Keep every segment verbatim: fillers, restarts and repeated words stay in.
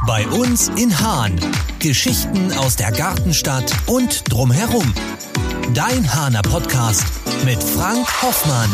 Bei uns in Hahn. Geschichten aus der Gartenstadt und drumherum. Dein Hahner Podcast mit Frank Hoffmann.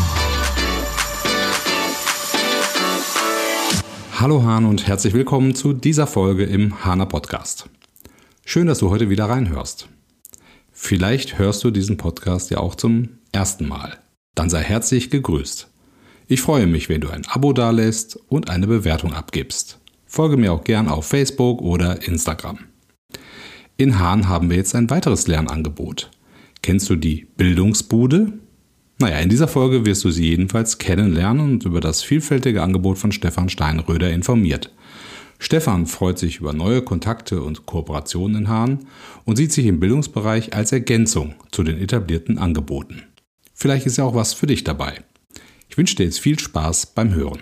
Hallo Hahn und herzlich willkommen zu dieser Folge im Hahner Podcast. Schön, dass du heute wieder reinhörst. Vielleicht hörst du diesen Podcast ja auch zum ersten Mal. Dann sei herzlich gegrüßt. Ich freue mich, wenn du ein Abo dalässt und eine Bewertung abgibst. Folge mir auch gern auf Facebook oder Instagram. In Hahn haben wir jetzt ein weiteres Lernangebot. Kennst du die Bildungsbude? Naja, in dieser Folge wirst du sie jedenfalls kennenlernen und über das vielfältige Angebot von Stefan Steinröder informiert. Stefan freut sich über neue Kontakte und Kooperationen in Hahn und sieht sich im Bildungsbereich als Ergänzung zu den etablierten Angeboten. Vielleicht ist ja auch was für dich dabei. Ich wünsche dir jetzt viel Spaß beim Hören.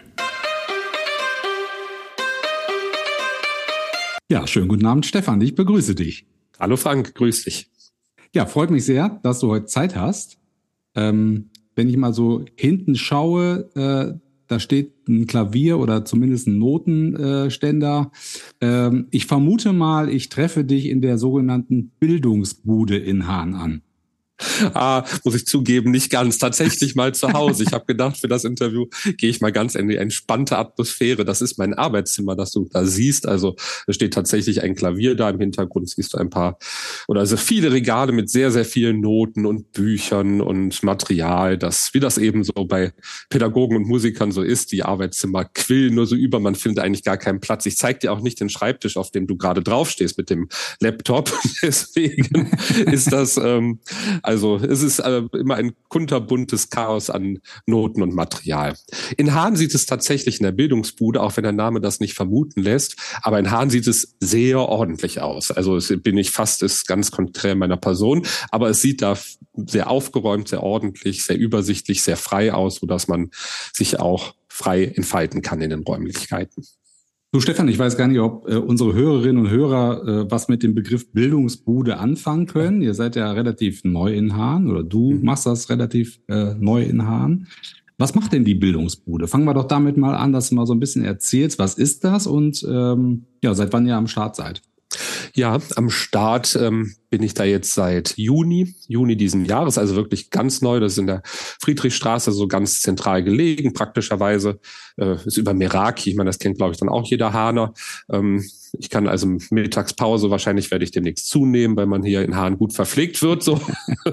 Ja, schönen guten Abend, Stefan. Ich begrüße dich. Hallo Frank, grüß dich. Ja, freut mich sehr, dass du heute Zeit hast. Ähm, wenn ich mal so hinten schaue, äh, da steht ein Klavier oder zumindest ein Notenständer. Äh, ähm, ich vermute mal, ich treffe dich in der sogenannten Bildungsbude in Hahn an. Ah, muss ich zugeben, nicht ganz. Tatsächlich mal zu Hause. Ich habe gedacht, für das Interview gehe ich mal ganz in die entspannte Atmosphäre. Das ist mein Arbeitszimmer, das du da siehst. Also es steht tatsächlich ein Klavier da. Im Hintergrund siehst du ein paar oder also viele Regale mit sehr, sehr vielen Noten und Büchern und Material. Das, wie das eben so bei Pädagogen und Musikern so ist. Die Arbeitszimmer quillen nur so über. Man findet eigentlich gar keinen Platz. Ich zeige dir auch nicht den Schreibtisch, auf dem du gerade draufstehst mit dem Laptop. Deswegen ist das... Ähm, Also es ist äh, immer ein kunterbuntes Chaos an Noten und Material. In Hahn sieht es tatsächlich in der Bildungsbude, auch wenn der Name das nicht vermuten lässt, aber in Hahn sieht es sehr ordentlich aus. Also es bin ich fast, ist ganz konträr meiner Person, aber es sieht da sehr aufgeräumt, sehr ordentlich, sehr übersichtlich, sehr frei aus, sodass man sich auch frei entfalten kann in den Räumlichkeiten. Du Stefan, ich weiß gar nicht, ob äh, unsere Hörerinnen und Hörer äh, was mit dem Begriff Bildungsbude anfangen können. Ihr seid ja relativ neu in Hahn oder du mhm. machst das relativ äh, neu in Hahn. Was macht denn die Bildungsbude? Fangen wir doch damit mal an, dass du mal so ein bisschen erzählst, was ist das und ähm, ja, seit wann ihr am Start seid? Ja, am Start ähm, bin ich da jetzt seit Juni, Juni diesen Jahres, also wirklich ganz neu. Das ist in der Friedrichstraße, so ganz zentral gelegen, praktischerweise. Äh, ist über Meraki, ich meine, das kennt, glaube ich, dann auch jeder Hahner. Ähm, ich kann also Mittagspause, wahrscheinlich werde ich demnächst zunehmen, weil man hier in Hahn gut verpflegt wird. So.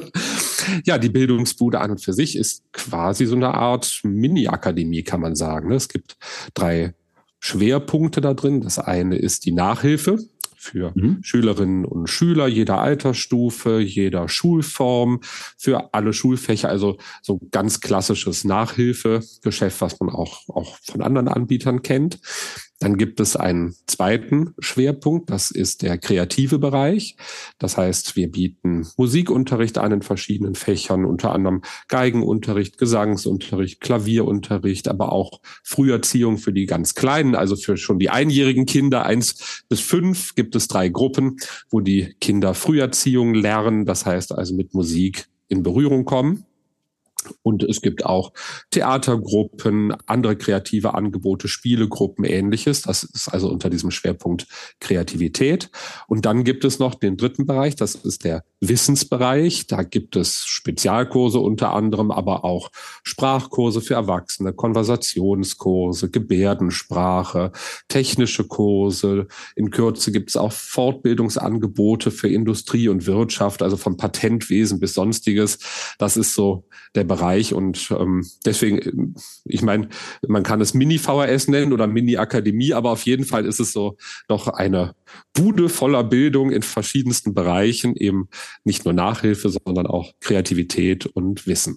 Ja, die Bildungsbude an und für sich ist quasi so eine Art Mini-Akademie, kann man sagen. Es gibt drei Schwerpunkte da drin. Das eine ist die Nachhilfe für mhm. Schülerinnen und Schüler jeder Altersstufe, jeder Schulform, für alle Schulfächer, also so ganz klassisches Nachhilfegeschäft, was man auch, auch von anderen Anbietern kennt. Dann gibt es einen zweiten Schwerpunkt, das ist der kreative Bereich. Das heißt, wir bieten Musikunterricht an in verschiedenen Fächern, unter anderem Geigenunterricht, Gesangsunterricht, Klavierunterricht, aber auch Früherziehung für die ganz Kleinen, also für schon die einjährigen Kinder, eins bis fünf gibt es drei Gruppen, wo die Kinder Früherziehung lernen, das heißt also mit Musik in Berührung kommen. Und es gibt auch Theatergruppen, andere kreative Angebote, Spielegruppen, Ähnliches. Das ist also unter diesem Schwerpunkt Kreativität. Und dann gibt es noch den dritten Bereich, das ist der Wissensbereich. Da gibt es Spezialkurse unter anderem, aber auch Sprachkurse für Erwachsene, Konversationskurse, Gebärdensprache, technische Kurse. In Kürze gibt es auch Fortbildungsangebote für Industrie und Wirtschaft, also vom Patentwesen bis Sonstiges. Das ist so der Bereich und ähm, deswegen, ich meine, man kann es Mini-V H S nennen oder Mini-Akademie, aber auf jeden Fall ist es so doch eine Bude voller Bildung in verschiedensten Bereichen, eben nicht nur Nachhilfe, sondern auch Kreativität und Wissen.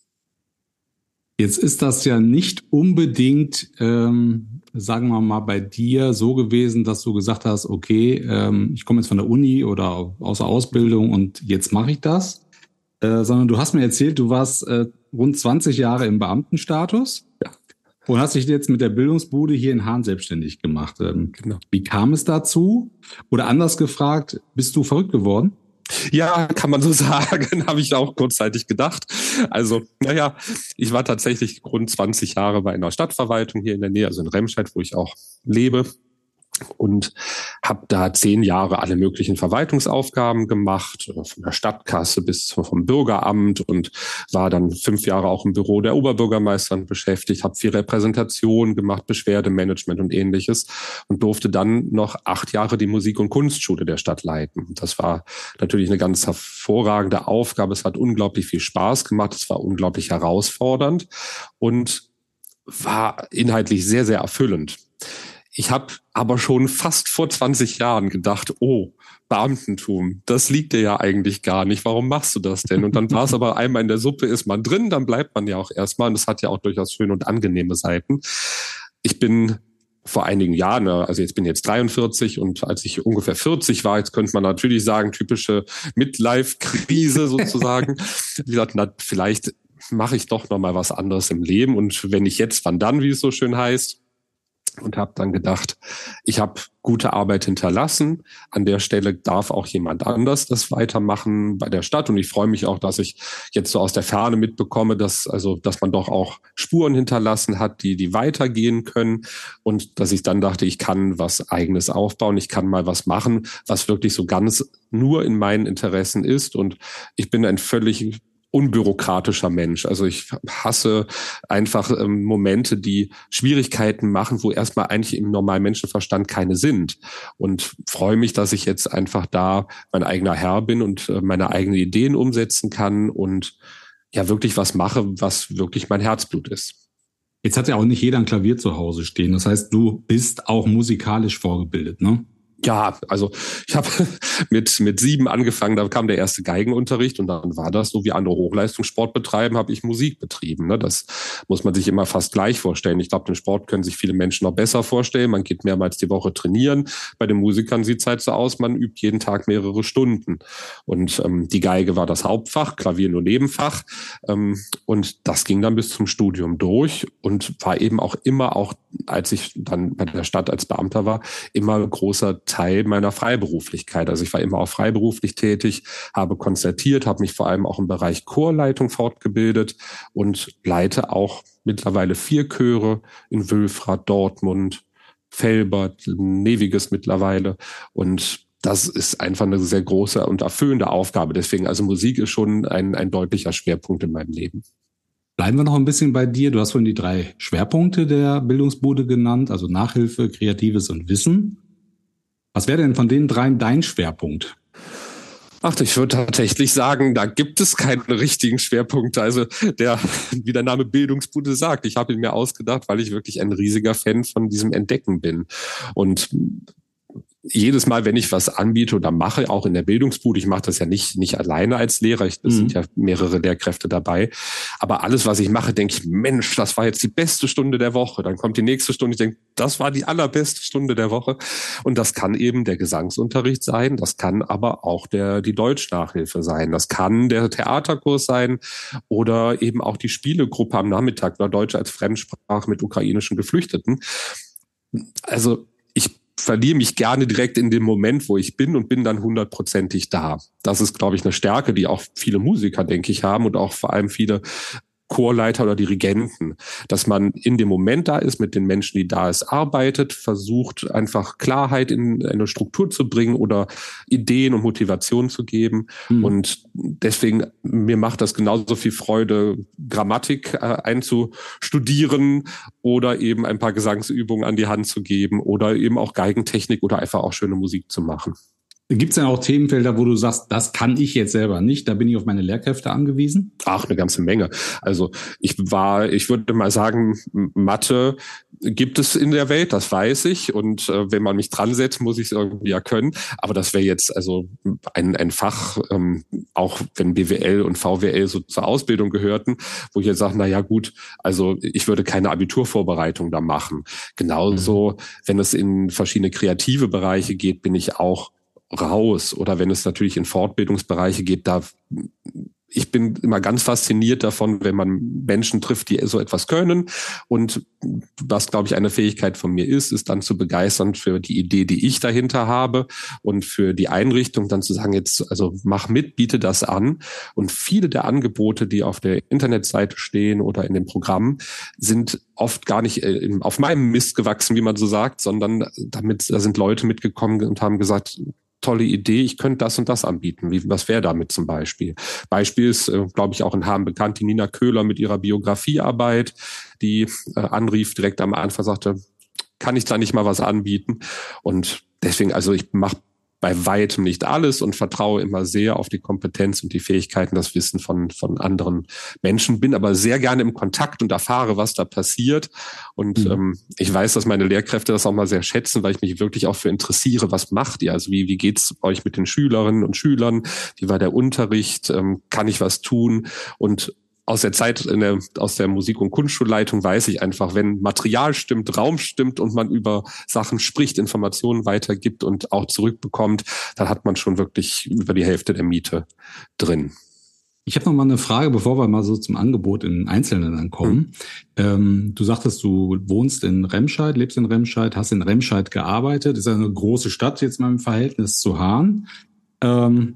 Jetzt ist das ja nicht unbedingt, ähm, sagen wir mal, bei dir so gewesen, dass du gesagt hast, okay, ähm, ich komme jetzt von der Uni oder aus der Ausbildung und jetzt mache ich das. Äh, sondern du hast mir erzählt, du warst äh, rund zwanzig Jahre im Beamtenstatus ja. und hast dich jetzt mit der Bildungsbude hier in Hahn selbstständig gemacht. Ähm, genau. Wie kam es dazu? Oder anders gefragt, bist du verrückt geworden? Ja, kann man so sagen, habe ich auch kurzzeitig gedacht. Also, naja, ich war tatsächlich rund zwanzig Jahre bei einer Stadtverwaltung hier in der Nähe, also in Remscheid, wo ich auch lebe. Und habe da zehn Jahre alle möglichen Verwaltungsaufgaben gemacht, von der Stadtkasse bis vom Bürgeramt, und war dann fünf Jahre auch im Büro der Oberbürgermeisterin beschäftigt, habe viel Repräsentation gemacht, Beschwerdemanagement und ähnliches, und durfte dann noch acht Jahre die Musik- und Kunstschule der Stadt leiten. Das war natürlich eine ganz hervorragende Aufgabe. Es hat unglaublich viel Spaß gemacht, es war unglaublich herausfordernd und war inhaltlich sehr, sehr erfüllend. Ich habe aber schon fast vor zwanzig Jahren gedacht, oh, Beamtentum, das liegt dir ja eigentlich gar nicht. Warum machst du das denn? Und dann war es aber einmal in der Suppe, ist man drin, dann bleibt man ja auch erstmal. Und das hat ja auch durchaus schöne und angenehme Seiten. Ich bin vor einigen Jahren, also jetzt bin ich jetzt dreiundvierzig, und als ich ungefähr vierzig war, jetzt könnte man natürlich sagen, typische Midlife-Krise sozusagen. Wie gesagt, na, vielleicht mache ich doch noch mal was anderes im Leben. Und wenn nicht jetzt, wann dann, wie es so schön heißt. Und habe dann gedacht, ich habe gute Arbeit hinterlassen. An der Stelle darf auch jemand anders das weitermachen bei der Stadt. Und ich freue mich auch, dass ich jetzt so aus der Ferne mitbekomme, dass also, dass man doch auch Spuren hinterlassen hat, die die weitergehen können. Und dass ich dann dachte, ich kann was Eigenes aufbauen. Ich kann mal was machen, was wirklich so ganz nur in meinen Interessen ist. Und ich bin ein völlig unbürokratischer Mensch. Also ich hasse einfach ähm, Momente, die Schwierigkeiten machen, wo erstmal eigentlich im normalen Menschenverstand keine sind. Und freue mich, dass ich jetzt einfach da mein eigener Herr bin und äh, meine eigenen Ideen umsetzen kann und ja wirklich was mache, was wirklich mein Herzblut ist. Jetzt hat ja auch nicht jeder ein Klavier zu Hause stehen. Das heißt, du bist auch musikalisch vorgebildet, ne? Ja, also ich habe mit mit sieben angefangen, da kam der erste Geigenunterricht, und dann war das so, wie andere Hochleistungssport betreiben, habe ich Musik betrieben. Ne? Das muss man sich immer fast gleich vorstellen. Ich glaube, den Sport können sich viele Menschen noch besser vorstellen. Man geht mehrmals die Woche trainieren. Bei den Musikern sieht es halt so aus, man übt jeden Tag mehrere Stunden. Und ähm, die Geige war das Hauptfach, Klavier nur Nebenfach. Ähm, und das ging dann bis zum Studium durch und war eben auch immer, auch als ich dann bei der Stadt als Beamter war, immer großer Teil meiner Freiberuflichkeit. Also ich war immer auch freiberuflich tätig, habe konzertiert, habe mich vor allem auch im Bereich Chorleitung fortgebildet und leite auch mittlerweile vier Chöre in Wülfrath, Dortmund, Velbert, Neviges mittlerweile. Und das ist einfach eine sehr große und erfüllende Aufgabe. Deswegen, also Musik ist schon ein, ein deutlicher Schwerpunkt in meinem Leben. Bleiben wir noch ein bisschen bei dir. Du hast vorhin die drei Schwerpunkte der Bildungsbude genannt, also Nachhilfe, Kreatives und Wissen. Was wäre denn von den dreien dein Schwerpunkt? Ach, ich würde tatsächlich sagen, da gibt es keine richtigen Schwerpunkte. Also der, wie der Name Bildungsbude sagt, ich habe ihn mir ausgedacht, weil ich wirklich ein riesiger Fan von diesem Entdecken bin. Und jedes Mal, wenn ich was anbiete oder mache, auch in der Bildungsbude, ich mache das ja nicht nicht alleine als Lehrer, ich, es mhm. sind ja mehrere Lehrkräfte dabei, aber alles, was ich mache, denke ich, Mensch, das war jetzt die beste Stunde der Woche. Dann kommt die nächste Stunde, ich denke, das war die allerbeste Stunde der Woche. Und das kann eben der Gesangsunterricht sein, das kann aber auch der die Deutschnachhilfe sein, das kann der Theaterkurs sein oder eben auch die Spielegruppe am Nachmittag oder Deutsch als Fremdsprache mit ukrainischen Geflüchteten. Also ich verliere mich gerne direkt in dem Moment, wo ich bin und bin dann hundertprozentig da. Das ist, glaube ich, eine Stärke, die auch viele Musiker, denke ich, haben und auch vor allem viele Chorleiter oder Dirigenten, dass man in dem Moment da ist, mit den Menschen, die da ist, arbeitet, versucht einfach Klarheit in eine Struktur zu bringen oder Ideen und Motivation zu geben. Mhm. Und deswegen, mir macht das genauso viel Freude, Grammatik äh, einzustudieren oder eben ein paar Gesangsübungen an die Hand zu geben oder eben auch Geigentechnik oder einfach auch schöne Musik zu machen. Gibt es denn auch Themenfelder, wo du sagst, das kann ich jetzt selber nicht, da bin ich auf meine Lehrkräfte angewiesen? Ach, eine ganze Menge. Also ich war, ich würde mal sagen, Mathe gibt es in der Welt, das weiß ich. Und äh, wenn man mich dran setzt, muss ich es irgendwie ja können. Aber das wäre jetzt also ein, ein Fach, ähm, auch wenn B W L und V W L so zur Ausbildung gehörten, wo ich jetzt sage, na ja gut, also ich würde keine Abiturvorbereitung da machen. Genauso, mhm. wenn es in verschiedene kreative Bereiche geht, bin ich auch raus. Oder wenn es natürlich in Fortbildungsbereiche geht, da ich bin immer ganz fasziniert davon, wenn man Menschen trifft, die so etwas können. Und was, glaube ich, eine Fähigkeit von mir ist, ist dann zu begeistern für die Idee, die ich dahinter habe und für die Einrichtung, dann zu sagen, jetzt, also mach mit, biete das an. Und viele der Angebote, die auf der Internetseite stehen oder in dem Programm, sind oft gar nicht auf meinem Mist gewachsen, wie man so sagt, sondern damit, da sind Leute mitgekommen und haben gesagt, tolle Idee, ich könnte das und das anbieten. Wie, was wäre damit zum Beispiel? Beispiel ist, äh, glaube ich, auch in Hahn bekannt, die Nina Köhler mit ihrer Biografiearbeit, die äh, anrief, direkt am Anfang sagte, kann ich da nicht mal was anbieten? Und deswegen, also ich mache bei weitem nicht alles und vertraue immer sehr auf die Kompetenz und die Fähigkeiten, das Wissen von von anderen Menschen, bin aber sehr gerne im Kontakt und erfahre, was da passiert. Und mhm. ähm, ich weiß, dass meine Lehrkräfte das auch mal sehr schätzen, weil ich mich wirklich auch für interessiere, was macht ihr? Also wie wie geht's euch mit den Schülerinnen und Schülern? Wie war der Unterricht? Ähm, kann ich was tun? Und aus der Zeit in der, aus der Musik- und Kunstschulleitung weiß ich einfach, wenn Material stimmt, Raum stimmt und man über Sachen spricht, Informationen weitergibt und auch zurückbekommt, dann hat man schon wirklich über die Hälfte der Miete drin. Ich habe noch mal eine Frage, bevor wir mal so zum Angebot in Einzelnen dann kommen. Hm. Ähm, du sagtest, du wohnst in Remscheid, lebst in Remscheid, hast in Remscheid gearbeitet. Ist ja eine große Stadt jetzt mal im Verhältnis zu Hahn. Ähm,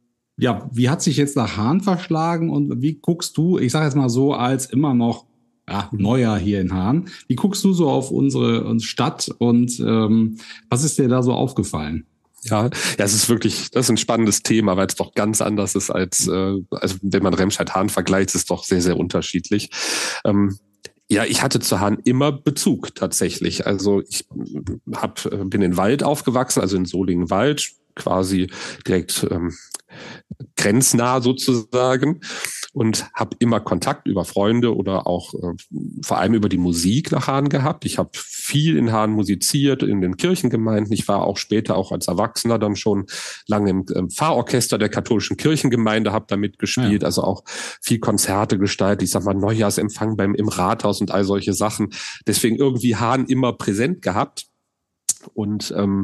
Ja, wie hat sich jetzt nach Hahn verschlagen und wie guckst du, ich sage jetzt mal so, als immer noch ja, Neuer hier in Hahn, wie guckst du so auf unsere Stadt und ähm, was ist dir da so aufgefallen? Ja, ja, es ist wirklich, das ist ein spannendes Thema, weil es doch ganz anders ist als, äh, also wenn man Remscheid-Hahn vergleicht, ist es doch sehr, sehr unterschiedlich. Ähm, Ja, ich hatte zu Hahn immer Bezug tatsächlich. Also ich hab, bin in Wald aufgewachsen, also in Solingen-Wald, quasi direkt ähm, grenznah sozusagen, und habe immer Kontakt über Freunde oder auch äh, vor allem über die Musik nach Hahn gehabt. Ich habe viel in Hahn musiziert, in den Kirchengemeinden. Ich war auch später, auch als Erwachsener, dann schon lange im äh, Pfarrorchester der katholischen Kirchengemeinde, habe da mitgespielt, ja. Also auch viel Konzerte gestaltet. Ich sag mal Neujahrsempfang beim im Rathaus und all solche Sachen. Deswegen irgendwie Hahn immer präsent gehabt. Und ähm,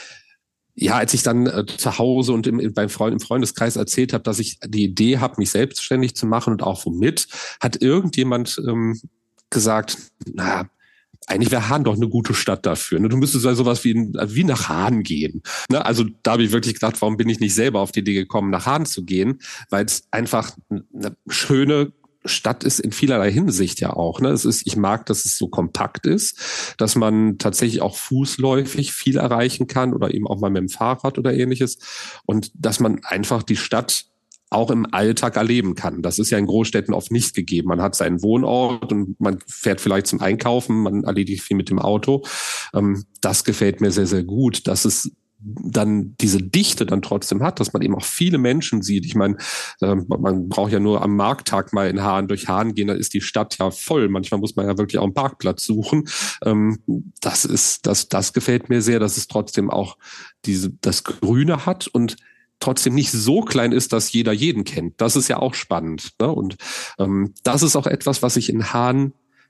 ja, als ich dann äh, zu Hause und im, beim Freund, im Freundeskreis erzählt habe, dass ich die Idee habe, mich selbstständig zu machen und auch womit, hat irgendjemand ähm, gesagt, na, eigentlich wäre Hahn doch eine gute Stadt dafür. Ne? Du müsstest ja sowas wie, in, wie nach Hahn gehen. Ne? Also da habe ich wirklich gedacht, warum bin ich nicht selber auf die Idee gekommen, nach Hahn zu gehen? Weil es einfach eine schöne Stadt ist in vielerlei Hinsicht ja auch. Ne? Es ist, ich mag, dass es so kompakt ist, dass man tatsächlich auch fußläufig viel erreichen kann oder eben auch mal mit dem Fahrrad oder ähnliches. Und dass man einfach die Stadt auch im Alltag erleben kann. Das ist ja in Großstädten oft nicht gegeben. Man hat seinen Wohnort und man fährt vielleicht zum Einkaufen, man erledigt viel mit dem Auto. Das gefällt mir sehr, sehr gut, dass es dann diese Dichte dann trotzdem hat, dass man eben auch viele Menschen sieht. Ich meine, man braucht ja nur am Markttag mal in Hahn durch Hahn gehen, dann ist die Stadt ja voll. Manchmal muss man ja wirklich auch einen Parkplatz suchen. Das ist, das, das gefällt mir sehr, dass es trotzdem auch diese, das Grüne hat und trotzdem nicht so klein ist, dass jeder jeden kennt. Das ist ja auch spannend, ne? Und ähm, das ist auch etwas, was ich in Hahn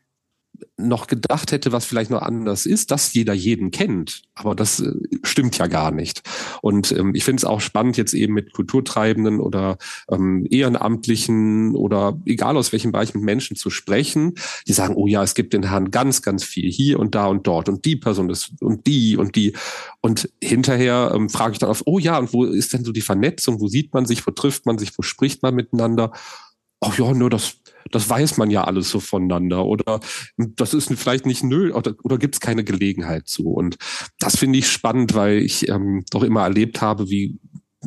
noch gedacht hätte, was vielleicht noch anders ist, dass jeder jeden kennt. Aber das äh, stimmt ja gar nicht. Und ähm, ich finde es auch spannend, jetzt eben mit Kulturtreibenden oder ähm, Ehrenamtlichen oder egal aus welchem Bereich mit Menschen zu sprechen, die sagen, oh ja, es gibt in Hahn ganz, ganz viel hier und da und dort und die Person ist und die und die. Und hinterher ähm, frage ich dann auf, oh ja, und wo ist denn so die Vernetzung? Wo sieht man sich? Wo trifft man sich? Wo spricht man miteinander? Ach ja, nur das Das weiß man ja alles so voneinander oder das ist vielleicht nicht nö oder, oder gibt es keine Gelegenheit zu. Und das finde ich spannend, weil ich ähm, doch immer erlebt habe, wie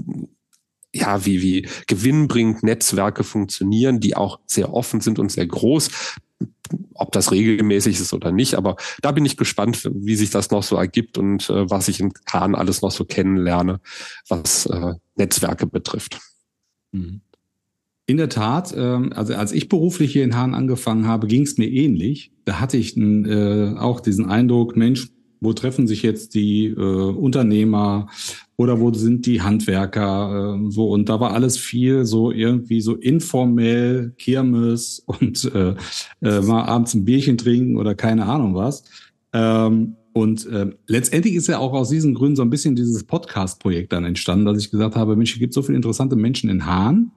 ja wie wie gewinnbringend Netzwerke funktionieren, die auch sehr offen sind und sehr groß. Ob das regelmäßig ist oder nicht, aber da bin ich gespannt, wie sich das noch so ergibt und äh, was ich in Hahn alles noch so kennenlerne, was äh, Netzwerke betrifft. Mhm. In der Tat, also als ich beruflich hier in Hahn angefangen habe, ging es mir ähnlich. Da hatte ich äh, auch diesen Eindruck, Mensch, wo treffen sich jetzt die äh, Unternehmer oder wo sind die Handwerker? Äh, so und da war alles viel so irgendwie so informell, Kirmes und äh, äh, mal abends ein Bierchen trinken oder keine Ahnung was. Ähm, Und äh, letztendlich ist ja auch aus diesen Gründen so ein bisschen dieses Podcast-Projekt dann entstanden, dass ich gesagt habe, Mensch, hier gibt es so viele interessante Menschen in Hahn.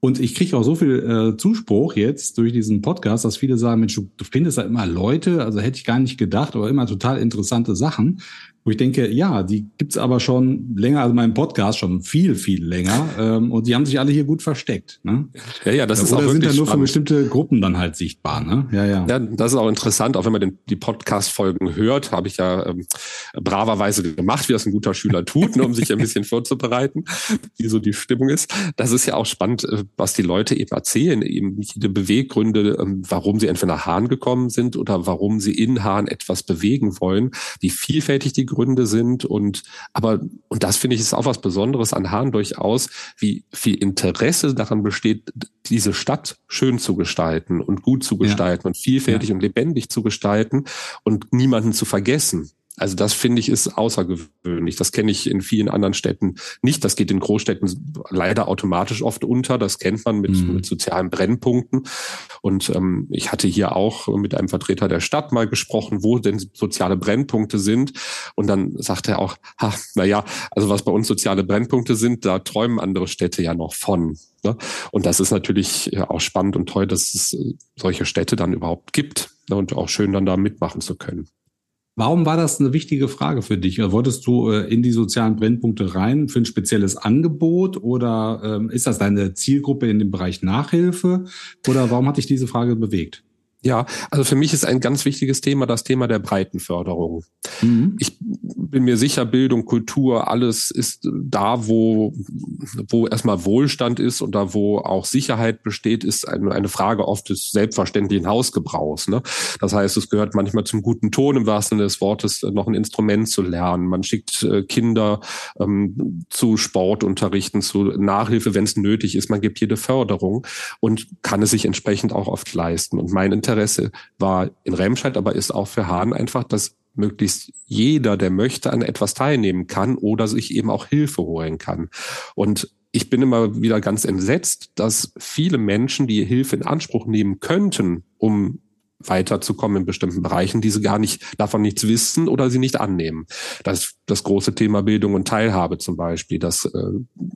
Und ich kriege auch so viel äh, Zuspruch jetzt durch diesen Podcast, dass viele sagen, Mensch, du, du findest da immer Leute, also hätte ich gar nicht gedacht, aber immer total interessante Sachen. Wo ich denke, ja, die gibt's aber schon länger, also meinen Podcast schon viel, viel länger. Ähm, und die haben sich alle hier gut versteckt. Ne? Ja, ja, das ist Oder auch sind wirklich ja nur für spannend. bestimmte Gruppen dann halt sichtbar. Ne? Ja, ja. Ja, das ist auch interessant, auch wenn man den, die Podcast-Folgen hört, habe ich ja ähm, braverweise gemacht, wie das ein guter Schüler tut, ne, um sich ein bisschen vorzubereiten, wie so die Stimmung ist. Das ist ja auch spannend, was die Leute eben erzählen, eben die Beweggründe, ähm, warum sie entweder nach Hahn gekommen sind oder warum sie in Hahn etwas bewegen wollen, wie vielfältig die Gründe sind. Und aber und das finde ich ist auch was Besonderes an Hahn durchaus, wie viel Interesse daran besteht, diese Stadt schön zu gestalten und gut zu gestalten ja. und vielfältig ja. und lebendig zu gestalten und niemanden zu vergessen. Also das finde ich ist außergewöhnlich. Das kenne ich in vielen anderen Städten nicht. Das geht in Großstädten leider automatisch oft unter. Das kennt man mit, mhm. mit sozialen Brennpunkten. Und ähm, ich hatte hier auch mit einem Vertreter der Stadt mal gesprochen, wo denn soziale Brennpunkte sind. Und dann sagte er auch, ha, na ja, also was bei uns soziale Brennpunkte sind, da träumen andere Städte ja noch von. Ne? Und das ist natürlich auch spannend und toll, dass es solche Städte dann überhaupt gibt, ne? Und auch schön dann da mitmachen zu können. Warum war das eine wichtige Frage für dich? Wolltest du in die sozialen Brennpunkte rein für ein spezielles Angebot oder ähm, ist das deine Zielgruppe in dem Bereich Nachhilfe oder warum hat dich diese Frage bewegt? Ja, also für mich ist ein ganz wichtiges Thema das Thema der Breitenförderung. Mhm. Ich bin mir sicher, Bildung, Kultur, alles ist da, wo wo erstmal Wohlstand ist und da, wo auch Sicherheit besteht, ist eine, eine Frage oft des selbstverständlichen Hausgebrauchs. Ne? Das heißt, es gehört manchmal zum guten Ton, im wahrsten Sinne des Wortes, noch ein Instrument zu lernen. Man schickt äh, Kinder ähm, zu Sportunterrichten, zu Nachhilfe, wenn es nötig ist. Man gibt jede Förderung und kann es sich entsprechend auch oft leisten. Und mein Interesse Interesse war in Remscheid, aber ist auch für Hahn einfach, dass möglichst jeder, der möchte, an etwas teilnehmen kann oder sich eben auch Hilfe holen kann. Und ich bin immer wieder ganz entsetzt, dass viele Menschen, die Hilfe in Anspruch nehmen könnten, um weiterzukommen in bestimmten Bereichen, diese gar nicht davon nichts wissen oder sie nicht annehmen. Das das große Thema Bildung und Teilhabe zum Beispiel, dass äh,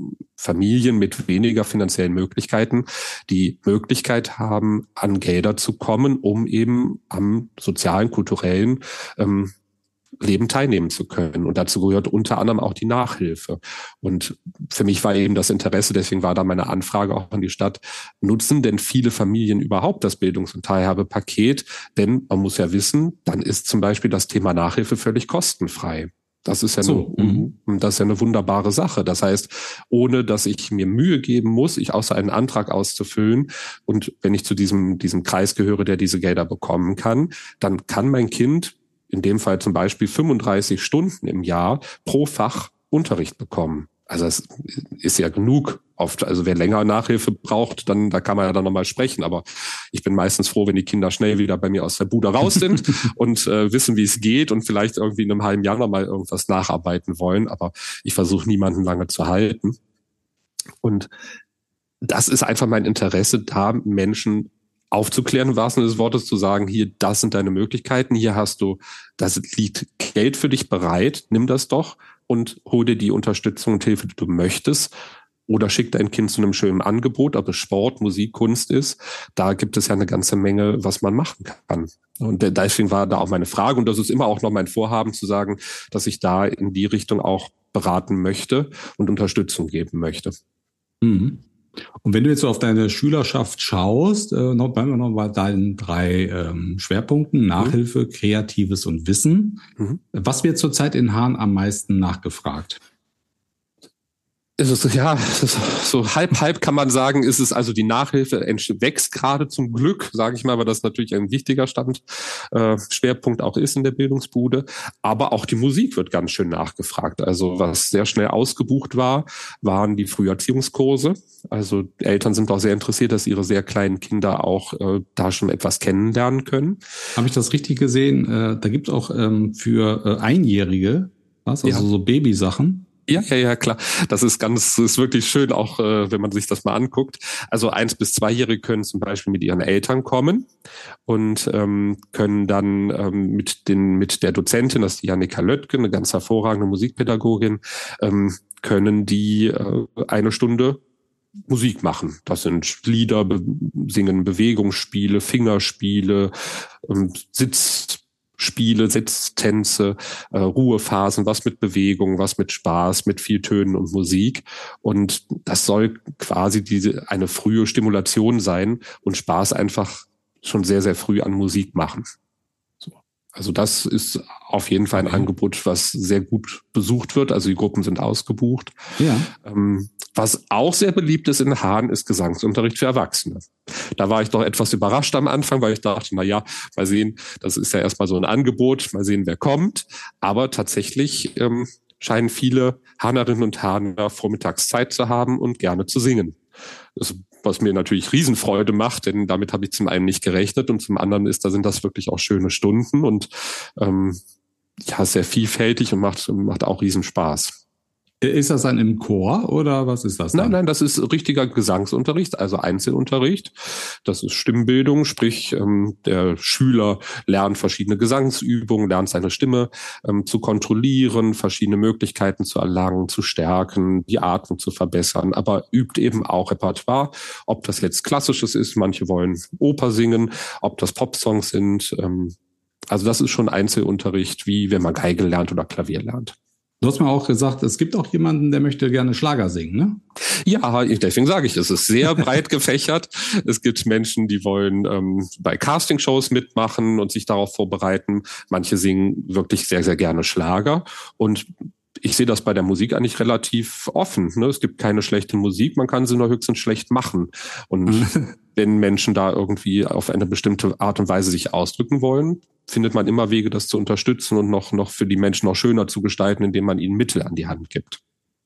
Familien mit weniger finanziellen Möglichkeiten die Möglichkeit haben, an Gelder zu kommen, um eben am sozialen, kulturellen ähm, Leben teilnehmen zu können. Und dazu gehört unter anderem auch die Nachhilfe. Und für mich war eben das Interesse, deswegen war da meine Anfrage auch an die Stadt, nutzen denn viele Familien überhaupt das Bildungs- und Teilhabepaket? Denn man muss ja wissen, dann ist zum Beispiel das Thema Nachhilfe völlig kostenfrei. Das ist ja, so, eine, mhm. das ist ja eine wunderbare Sache. Das heißt, ohne dass ich mir Mühe geben muss, ich außer einen Antrag auszufüllen und wenn ich zu diesem, diesem Kreis gehöre, der diese Gelder bekommen kann, dann kann mein Kind in dem Fall zum Beispiel fünfunddreißig Stunden im Jahr pro Fach Unterricht bekommen. Also es ist ja genug oft. Also wer länger Nachhilfe braucht, dann da kann man ja dann nochmal sprechen. Aber ich bin meistens froh, wenn die Kinder schnell wieder bei mir aus der Bude raus sind und äh, wissen, wie es geht und vielleicht irgendwie in einem halben Jahr nochmal irgendwas nacharbeiten wollen. Aber ich versuche niemanden lange zu halten. Und das ist einfach mein Interesse, da Menschen aufzuklären, im wahrsten Sinne des Wortes, zu sagen, hier, das sind deine Möglichkeiten, hier hast du, das liegt Geld für dich bereit, nimm das doch und hol dir die Unterstützung und Hilfe, die du möchtest. Oder schick dein Kind zu einem schönen Angebot, ob es Sport, Musik, Kunst ist. Da gibt es ja eine ganze Menge, was man machen kann. Und deswegen war da auch meine Frage, und das ist immer auch noch mein Vorhaben, zu sagen, dass ich da in die Richtung auch beraten möchte und Unterstützung geben möchte. Mhm. Und wenn du jetzt so auf deine Schülerschaft schaust, äh, noch, bleiben wir noch bei deinen drei ähm, Schwerpunkten, Nachhilfe, mhm. Kreatives und Wissen. Mhm. Was wird zurzeit in Hahn am meisten nachgefragt? Es ist, ja, es ist so halb, halb kann man sagen, ist es also die Nachhilfe wächst gerade zum Glück, sage ich mal, weil das natürlich ein wichtiger Stand, äh, Schwerpunkt auch ist in der Bildungsbude. Aber auch die Musik wird ganz schön nachgefragt. Also was sehr schnell ausgebucht war, waren die Früherziehungskurse. Also Eltern sind auch sehr interessiert, dass ihre sehr kleinen Kinder auch äh, da schon etwas kennenlernen können. Habe ich das richtig gesehen? Äh, da gibt es auch ähm, für äh, Einjährige, was? Also ja. so Babysachen. Ja, ja, ja, klar. Das ist ganz, ist wirklich schön, auch äh, wenn man sich das mal anguckt. Also eins bis zweijährige können zum Beispiel mit ihren Eltern kommen und ähm, können dann ähm, mit den mit der Dozentin, das ist die Jannika Löttgen, eine ganz hervorragende Musikpädagogin, ähm, können die äh, eine Stunde Musik machen. Das sind Lieder, be- singen, Bewegungsspiele, Fingerspiele, ähm, Sitzspiele, Sitztänze, äh, Ruhephasen, was mit Bewegung, was mit Spaß, mit viel Tönen und Musik. Und das soll quasi diese eine frühe Stimulation sein und Spaß einfach schon sehr, sehr früh an Musik machen. So. Also das ist auf jeden Fall ein Okay. Angebot, was sehr gut besucht wird. Also die Gruppen sind ausgebucht. Ja. Ähm, was auch sehr beliebt ist in Hahn, ist Gesangsunterricht für Erwachsene. Da war ich doch etwas überrascht am Anfang, weil ich dachte, na ja, mal sehen, das ist ja erstmal so ein Angebot, mal sehen, wer kommt. Aber tatsächlich ähm, scheinen viele Hahnerinnen und Hahner vormittags Zeit zu haben und gerne zu singen. Das, was mir natürlich Riesenfreude macht, denn damit habe ich zum einen nicht gerechnet und zum anderen ist, da sind das wirklich auch schöne Stunden und ähm, ja, sehr vielfältig und macht, macht auch Riesenspaß. Ist das dann im Chor oder was ist das dann? Nein, nein, das ist richtiger Gesangsunterricht, also Einzelunterricht. Das ist Stimmbildung, sprich ähm, der Schüler lernt verschiedene Gesangsübungen, lernt seine Stimme ähm, zu kontrollieren, verschiedene Möglichkeiten zu erlangen, zu stärken, die Atmung zu verbessern, aber übt eben auch Repertoire, ob das jetzt Klassisches ist, manche wollen Oper singen, ob das Popsongs sind. Ähm, also das ist schon Einzelunterricht, wie wenn man Geige lernt oder Klavier lernt. Du hast mir auch gesagt, es gibt auch jemanden, der möchte gerne Schlager singen, ne? Ja, deswegen sage ich, es ist sehr breit gefächert. Es gibt Menschen, die wollen ähm, bei Castingshows mitmachen und sich darauf vorbereiten. Manche singen wirklich sehr, sehr gerne Schlager. Und ich sehe das bei der Musik eigentlich relativ offen. Ne? Es gibt keine schlechte Musik, man kann sie nur höchstens schlecht machen. Und wenn Menschen da irgendwie auf eine bestimmte Art und Weise sich ausdrücken wollen, findet man immer Wege, das zu unterstützen und noch, noch für die Menschen noch schöner zu gestalten, indem man ihnen Mittel an die Hand gibt.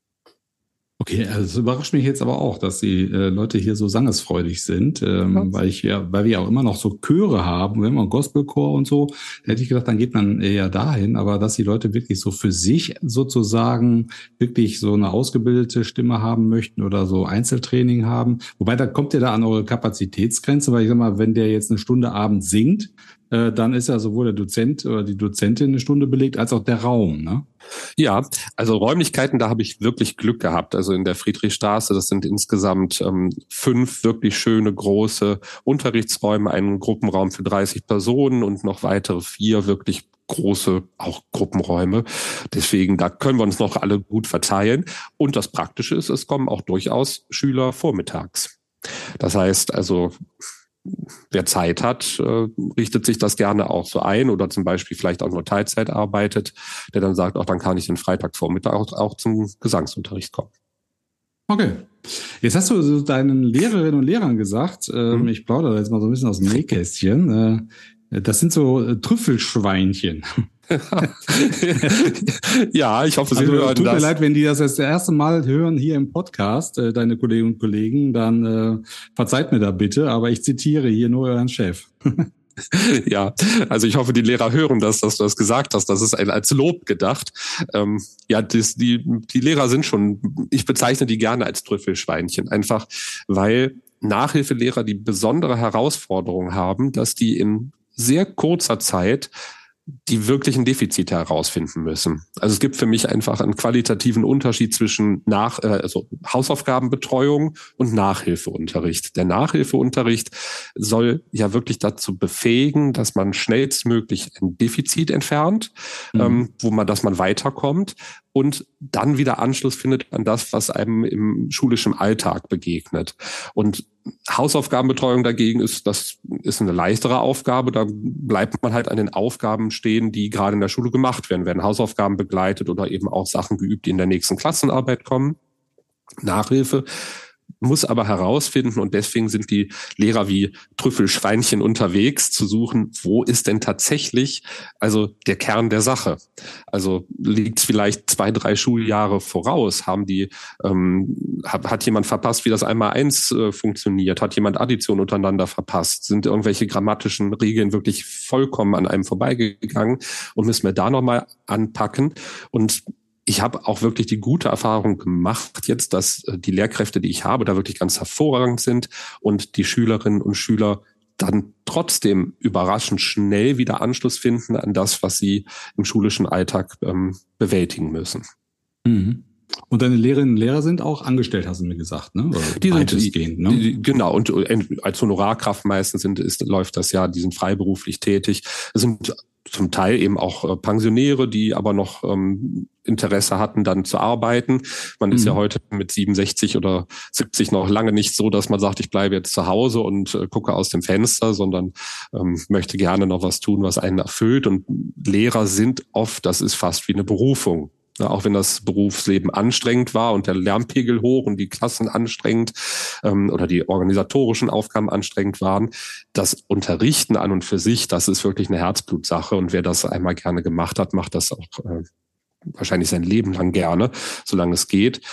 Okay, also es überrascht mich jetzt aber auch, dass die äh, Leute hier so sangesfreudig sind, ähm, ja. weil ich ja, weil wir ja auch immer noch so Chöre haben, wenn man Gospelchor und so, da hätte ich gedacht, dann geht man eher dahin, aber dass die Leute wirklich so für sich sozusagen wirklich so eine ausgebildete Stimme haben möchten oder so Einzeltraining haben, wobei da kommt ihr da an eure Kapazitätsgrenze, weil ich sag mal, wenn der jetzt eine Stunde abends singt, äh, dann ist ja sowohl der Dozent oder die Dozentin eine Stunde belegt, als auch der Raum, ne? Ja, also Räumlichkeiten, da habe ich wirklich Glück gehabt. Also in der Friedrichstraße, das sind insgesamt ähm, fünf wirklich schöne große Unterrichtsräume, einen Gruppenraum für dreißig Personen und noch weitere vier wirklich große auch Gruppenräume. Deswegen, da können wir uns noch alle gut verteilen. Und das Praktische ist, es kommen auch durchaus Schüler vormittags. Das heißt also, wer Zeit hat, äh, richtet sich das gerne auch so ein oder zum Beispiel vielleicht auch nur Teilzeit arbeitet, der dann sagt, auch dann kann ich den Freitagvormittag auch, auch zum Gesangsunterricht kommen. Okay. Jetzt hast du so deinen Lehrerinnen und Lehrern gesagt, ähm, hm. ich plaudere jetzt mal so ein bisschen aus dem Nähkästchen, äh, das sind so äh, Trüffelschweinchen. Ja, ich hoffe, Sie also, hören tut das. Tut mir leid, wenn die das das erste Mal hören hier im Podcast, äh, deine Kolleginnen und Kollegen, dann äh, verzeiht mir da bitte, aber ich zitiere hier nur euren Chef. Ja, also ich hoffe, die Lehrer hören das, dass du das gesagt hast. Das ist ein, als Lob gedacht. Ähm, ja, das, die, die Lehrer sind schon, ich bezeichne die gerne als Trüffelschweinchen, einfach weil Nachhilfelehrer die besondere Herausforderung haben, dass die in sehr kurzer Zeit die wirklichen Defizite herausfinden müssen. Also es gibt für mich einfach einen qualitativen Unterschied zwischen nach, äh, also Hausaufgabenbetreuung und Nachhilfeunterricht. Der Nachhilfeunterricht soll ja wirklich dazu befähigen, dass man schnellstmöglich ein Defizit entfernt, mhm. ähm, wo man, dass man weiterkommt und dann wieder Anschluss findet an das, was einem im schulischen Alltag begegnet. Und Hausaufgabenbetreuung dagegen ist, das ist eine leichtere Aufgabe. Da bleibt man halt an den Aufgaben stehen, die gerade in der Schule gemacht werden. Werden Hausaufgaben begleitet oder eben auch Sachen geübt, die in der nächsten Klassenarbeit kommen. Nachhilfe muss aber herausfinden, und deswegen sind die Lehrer wie Trüffelschweinchen unterwegs, zu suchen, wo ist denn tatsächlich also der Kern der Sache? Also liegt es vielleicht zwei, drei Schuljahre voraus? Haben die, ähm, hat, hat jemand verpasst, wie das Einmaleins äh, funktioniert? Hat jemand Addition untereinander verpasst? Sind irgendwelche grammatischen Regeln wirklich vollkommen an einem vorbeigegangen? Und müssen wir da nochmal anpacken? Und ich habe auch wirklich die gute Erfahrung gemacht jetzt, dass die Lehrkräfte, die ich habe, da wirklich ganz hervorragend sind und die Schülerinnen und Schüler dann trotzdem überraschend schnell wieder Anschluss finden an das, was sie im schulischen Alltag ähm, bewältigen müssen. Mhm. Und deine Lehrerinnen und Lehrer sind auch angestellt, hast du mir gesagt, ne? Oder die sind weitestgehend, ne? Die, genau, und als Honorarkraft meistens sind, ist, läuft das ja, die sind freiberuflich tätig. Es sind zum Teil eben auch Pensionäre, die aber noch ähm, Interesse hatten, dann zu arbeiten. Man mhm. ist ja heute mit siebenundsechzig oder siebzig noch lange nicht so, dass man sagt, ich bleibe jetzt zu Hause und äh, gucke aus dem Fenster, sondern ähm, möchte gerne noch was tun, was einen erfüllt. Und Lehrer sind oft, das ist fast wie eine Berufung. Ja, auch wenn das Berufsleben anstrengend war und der Lärmpegel hoch und die Klassen anstrengend ähm, oder die organisatorischen Aufgaben anstrengend waren, das Unterrichten an und für sich, das ist wirklich eine Herzblutsache. Und wer das einmal gerne gemacht hat, macht das auch äh, wahrscheinlich sein Leben lang gerne, solange es geht.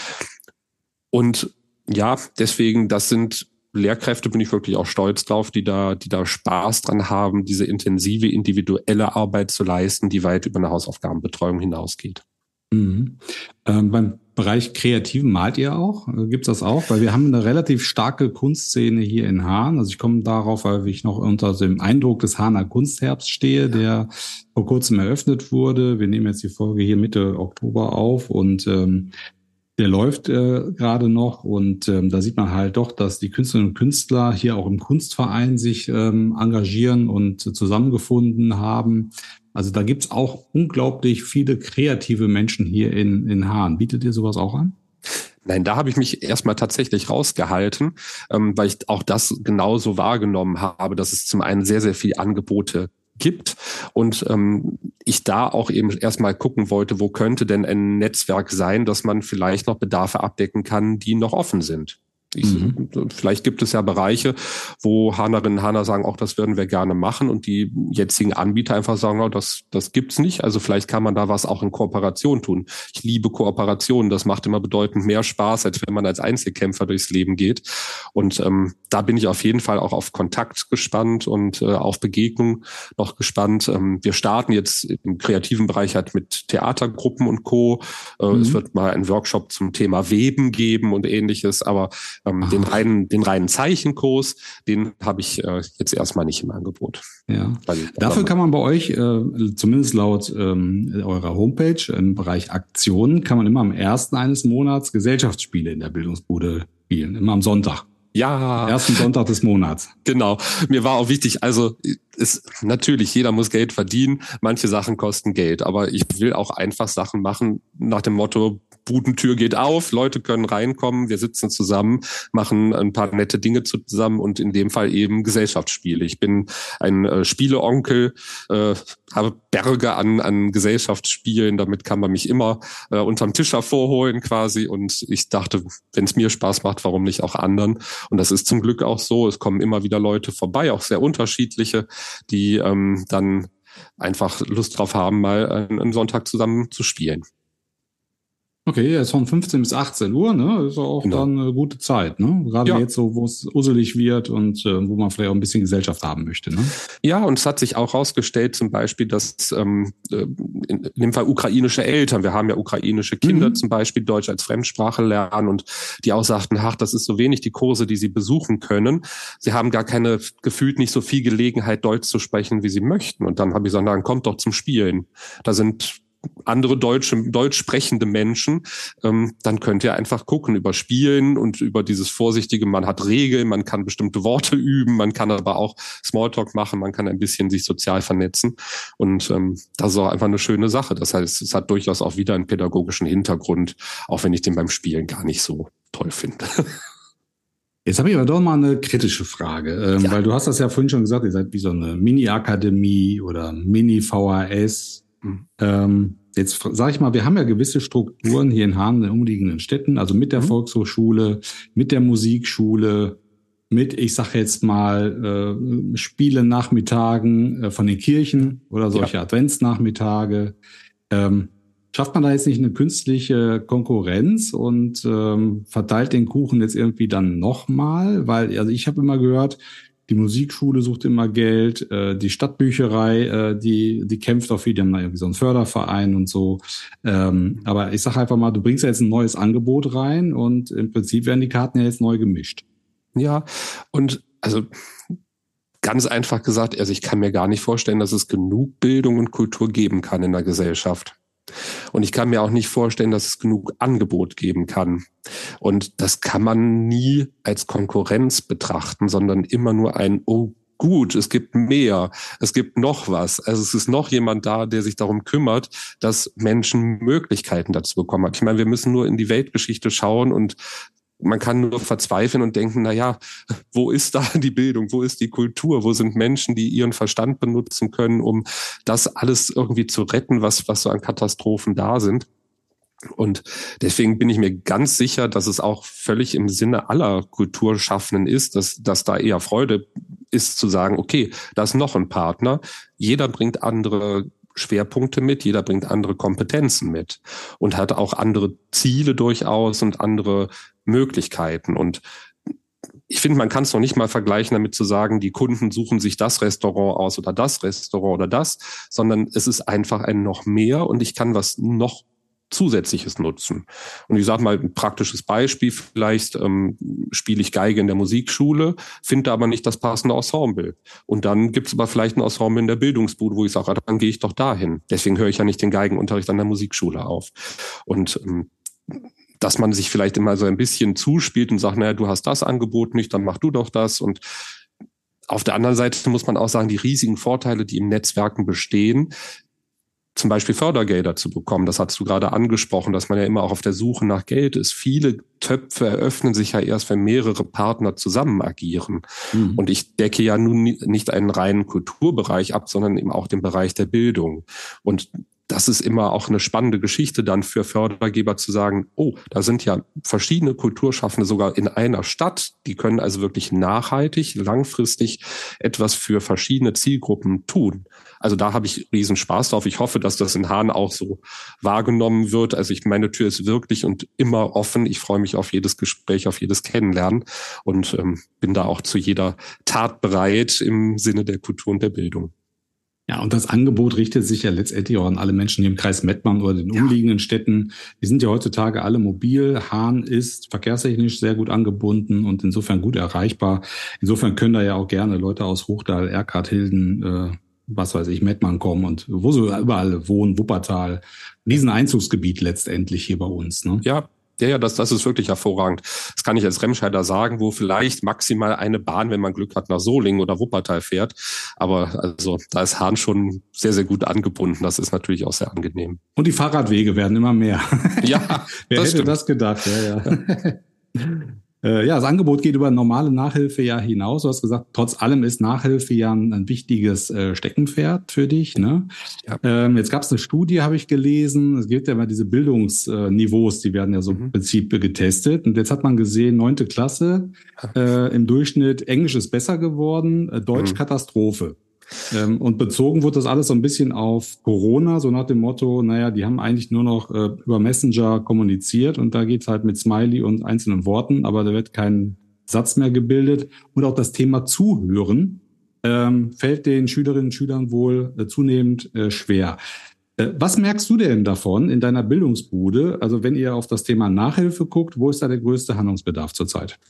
Und ja, deswegen, das sind Lehrkräfte, bin ich wirklich auch stolz drauf, die da, die da Spaß dran haben, diese intensive, individuelle Arbeit zu leisten, die weit über eine Hausaufgabenbetreuung hinausgeht. Mhm. Ähm, beim Bereich Kreativen malt ihr auch? Gibt's das auch? Weil wir haben eine relativ starke Kunstszene hier in Hahn. Also ich komme darauf, weil ich noch unter dem Eindruck des Hahner Kunstherbst stehe, der vor kurzem eröffnet wurde. Wir nehmen jetzt die Folge hier Mitte Oktober auf und ähm, der läuft äh, gerade noch und ähm, da sieht man halt doch, dass die Künstlerinnen und Künstler hier auch im Kunstverein sich ähm, engagieren und äh, zusammengefunden haben. Also da gibt's auch unglaublich viele kreative Menschen hier in, in Hahn. Bietet ihr sowas auch an? Nein, da habe ich mich erstmal tatsächlich rausgehalten, ähm, weil ich auch das genauso wahrgenommen habe, dass es zum einen sehr, sehr viele Angebote gibt und ähm, ich da auch eben erstmal gucken wollte, wo könnte denn ein Netzwerk sein, dass man vielleicht noch Bedarfe abdecken kann, die noch offen sind. Ich, mhm. Vielleicht gibt es ja Bereiche, wo Hahnerinnen und Hahner sagen, auch das würden wir gerne machen und die jetzigen Anbieter einfach sagen, oh, das, das gibt's nicht. Also vielleicht kann man da was auch in Kooperation tun. Ich liebe Kooperationen. Das macht immer bedeutend mehr Spaß, als wenn man als Einzelkämpfer durchs Leben geht. Und ähm, da bin ich auf jeden Fall auch auf Kontakt gespannt und äh, auf Begegnung noch gespannt. Ähm, wir starten jetzt im kreativen Bereich halt mit Theatergruppen und Co. Äh, mhm. Es wird mal einen Workshop zum Thema Weben geben und ähnliches, aber Ähm, den reinen, den reinen Zeichenkurs, den habe ich äh, jetzt erstmal nicht im Angebot. Ja. Weil, Dafür kann man bei euch, äh, zumindest laut ähm, eurer Homepage, im Bereich Aktionen, kann man immer am ersten eines Monats Gesellschaftsspiele in der Bildungsbude spielen, immer am Sonntag. Ja. Am ersten Sonntag des Monats. Genau. Mir war auch wichtig, also ist natürlich, jeder muss Geld verdienen, manche Sachen kosten Geld, aber ich will auch einfach Sachen machen nach dem Motto, Budentür geht auf, Leute können reinkommen, wir sitzen zusammen, machen ein paar nette Dinge zusammen und in dem Fall eben Gesellschaftsspiele. Ich bin ein äh, Spieleonkel, äh, habe Berge an, an Gesellschaftsspielen, damit kann man mich immer äh, unterm Tisch hervorholen quasi und ich dachte, wenn es mir Spaß macht, warum nicht auch anderen? Und das ist zum Glück auch so, es kommen immer wieder Leute vorbei, auch sehr unterschiedliche, die ähm, dann einfach Lust drauf haben, mal einen, einen Sonntag zusammen zu spielen. Okay, jetzt von fünfzehn bis achtzehn Uhr, ne? Ist auch genau. Dann eine gute Zeit, ne? Gerade ja. Jetzt so, wo es usselig wird und äh, wo man vielleicht auch ein bisschen Gesellschaft haben möchte, ne? Ja, und es hat sich auch herausgestellt, zum Beispiel, dass ähm, in, in dem Fall ukrainische Eltern, wir haben ja ukrainische Kinder mhm. zum Beispiel, Deutsch als Fremdsprache lernen und die auch sagten, ach, das ist so wenig die Kurse, die sie besuchen können. Sie haben gar keine, gefühlt nicht so viel Gelegenheit, Deutsch zu sprechen, wie sie möchten. Und dann habe ich gesagt, dann kommt doch zum Spielen. Da sind andere deutsche, deutsch sprechende Menschen, ähm, dann könnt ihr einfach gucken über Spielen und über dieses vorsichtige, man hat Regeln, man kann bestimmte Worte üben, man kann aber auch Smalltalk machen, man kann ein bisschen sich sozial vernetzen und ähm, das ist auch einfach eine schöne Sache. Das heißt, es hat durchaus auch wieder einen pädagogischen Hintergrund, auch wenn ich den beim Spielen gar nicht so toll finde. Jetzt habe ich aber doch mal eine kritische Frage, ähm, ja. weil du hast das ja vorhin schon gesagt, ihr seid wie so eine Mini-Akademie oder Mini-V H S. Mhm. Ähm, jetzt sage ich mal, wir haben ja gewisse Strukturen hier in Hahn, in den umliegenden Städten, also mit der mhm. Volkshochschule, mit der Musikschule, mit, ich sage jetzt mal, äh, Spiele-Nachmittagen äh, von den Kirchen oder solche ja. Adventsnachmittage. Ähm, schafft man da jetzt nicht eine künstliche Konkurrenz und ähm, verteilt den Kuchen jetzt irgendwie dann nochmal? Weil, also ich habe immer gehört, die Musikschule sucht immer Geld, äh, die Stadtbücherei, äh, die die kämpft auch viel, die haben da irgendwie so einen Förderverein und so. Ähm, aber ich sage einfach mal, du bringst ja jetzt ein neues Angebot rein und im Prinzip werden die Karten ja jetzt neu gemischt. Ja, und also ganz einfach gesagt, also ich kann mir gar nicht vorstellen, dass es genug Bildung und Kultur geben kann in der Gesellschaft. Und ich kann mir auch nicht vorstellen, dass es genug Angebot geben kann. Und das kann man nie als Konkurrenz betrachten, sondern immer nur ein, oh gut, es gibt mehr, es gibt noch was. Also es ist noch jemand da, der sich darum kümmert, dass Menschen Möglichkeiten dazu bekommen. Ich meine, wir müssen nur in die Weltgeschichte schauen und man kann nur verzweifeln und denken, na ja, wo ist da die Bildung, wo ist die Kultur, wo sind Menschen, die ihren Verstand benutzen können, um das alles irgendwie zu retten, was, was so an Katastrophen da sind. Und deswegen bin ich mir ganz sicher, dass es auch völlig im Sinne aller Kulturschaffenden ist, dass, dass da eher Freude ist zu sagen, okay, da ist noch ein Partner, jeder bringt andere Schwerpunkte mit, jeder bringt andere Kompetenzen mit und hat auch andere Ziele durchaus und andere Möglichkeiten. Und ich finde, man kann es noch nicht mal vergleichen damit zu sagen, die Kunden suchen sich das Restaurant aus oder das Restaurant oder das, sondern es ist einfach ein noch mehr und ich kann was noch Zusätzliches nutzen. Und ich sage mal ein praktisches Beispiel, vielleicht ähm, spiele ich Geige in der Musikschule, finde aber nicht das passende Ensemble. Und dann gibt es aber vielleicht ein Ensemble in der Bildungsbude, wo ich sage, dann gehe ich doch dahin. Deswegen höre ich ja nicht den Geigenunterricht an der Musikschule auf. Und ähm, dass man sich vielleicht immer so ein bisschen zuspielt und sagt, naja, du hast das Angebot nicht, dann mach du doch das. Und auf der anderen Seite muss man auch sagen, die riesigen Vorteile, die im Netzwerken bestehen, zum Beispiel Fördergelder zu bekommen. Das hast du gerade angesprochen, dass man ja immer auch auf der Suche nach Geld ist. Viele Töpfe eröffnen sich ja erst, wenn mehrere Partner zusammen agieren. Mhm. Und ich decke ja nun nicht einen reinen Kulturbereich ab, sondern eben auch den Bereich der Bildung. Und das ist immer auch eine spannende Geschichte dann für Fördergeber zu sagen, oh, da sind ja verschiedene Kulturschaffende sogar in einer Stadt. Die können also wirklich nachhaltig, langfristig etwas für verschiedene Zielgruppen tun. Also da habe ich riesen Spaß drauf. Ich hoffe, dass das in Hahn auch so wahrgenommen wird. Also ich, meine Tür ist wirklich und immer offen. Ich freue mich auf jedes Gespräch, auf jedes Kennenlernen und ähm, bin da auch zu jeder Tat bereit im Sinne der Kultur und der Bildung. Ja, und das Angebot richtet sich ja letztendlich auch an alle Menschen hier im Kreis Mettmann oder den umliegenden Städten. Die sind ja heutzutage alle mobil. Hahn ist verkehrstechnisch sehr gut angebunden und insofern gut erreichbar. Insofern können da ja auch gerne Leute aus Hochdahl, Erkrath, Hilden, äh, was weiß ich, Mettmann kommen und wo sie überall wohnen, Wuppertal. Diesen Einzugsgebiet letztendlich hier bei uns, ne? Ja. Ja, ja, das, das ist wirklich hervorragend. Das kann ich als Remscheider sagen, wo vielleicht maximal eine Bahn, wenn man Glück hat, nach Solingen oder Wuppertal fährt. Aber also da ist Hahn schon sehr, sehr gut angebunden. Das ist natürlich auch sehr angenehm. Und die Fahrradwege werden immer mehr. Ja, wer hätte stimmt. das gedacht? Ja, ja. Ja, das Angebot geht über normale Nachhilfe ja hinaus. Du hast gesagt, trotz allem ist Nachhilfe ja ein, ein wichtiges äh, Steckenpferd für dich, ne? Ja. Ähm, jetzt gab es eine Studie, habe ich gelesen. Es gibt ja immer diese Bildungsniveaus, die werden ja so mhm. im Prinzip getestet. Und jetzt hat man gesehen, neunte Klasse, äh, im Durchschnitt Englisch ist besser geworden, äh, Deutsch mhm. Katastrophe. Ähm, und bezogen wurde das alles so ein bisschen auf Corona, so nach dem Motto, naja, die haben eigentlich nur noch äh, über Messenger kommuniziert und da geht's halt mit Smiley und einzelnen Worten, aber da wird kein Satz mehr gebildet. Und auch das Thema Zuhören ähm, fällt den Schülerinnen und Schülern wohl äh, zunehmend äh, schwer. Äh, was merkst du denn davon in deiner Bildungsbude? Also wenn ihr auf das Thema Nachhilfe guckt, wo ist da der größte Handlungsbedarf zurzeit?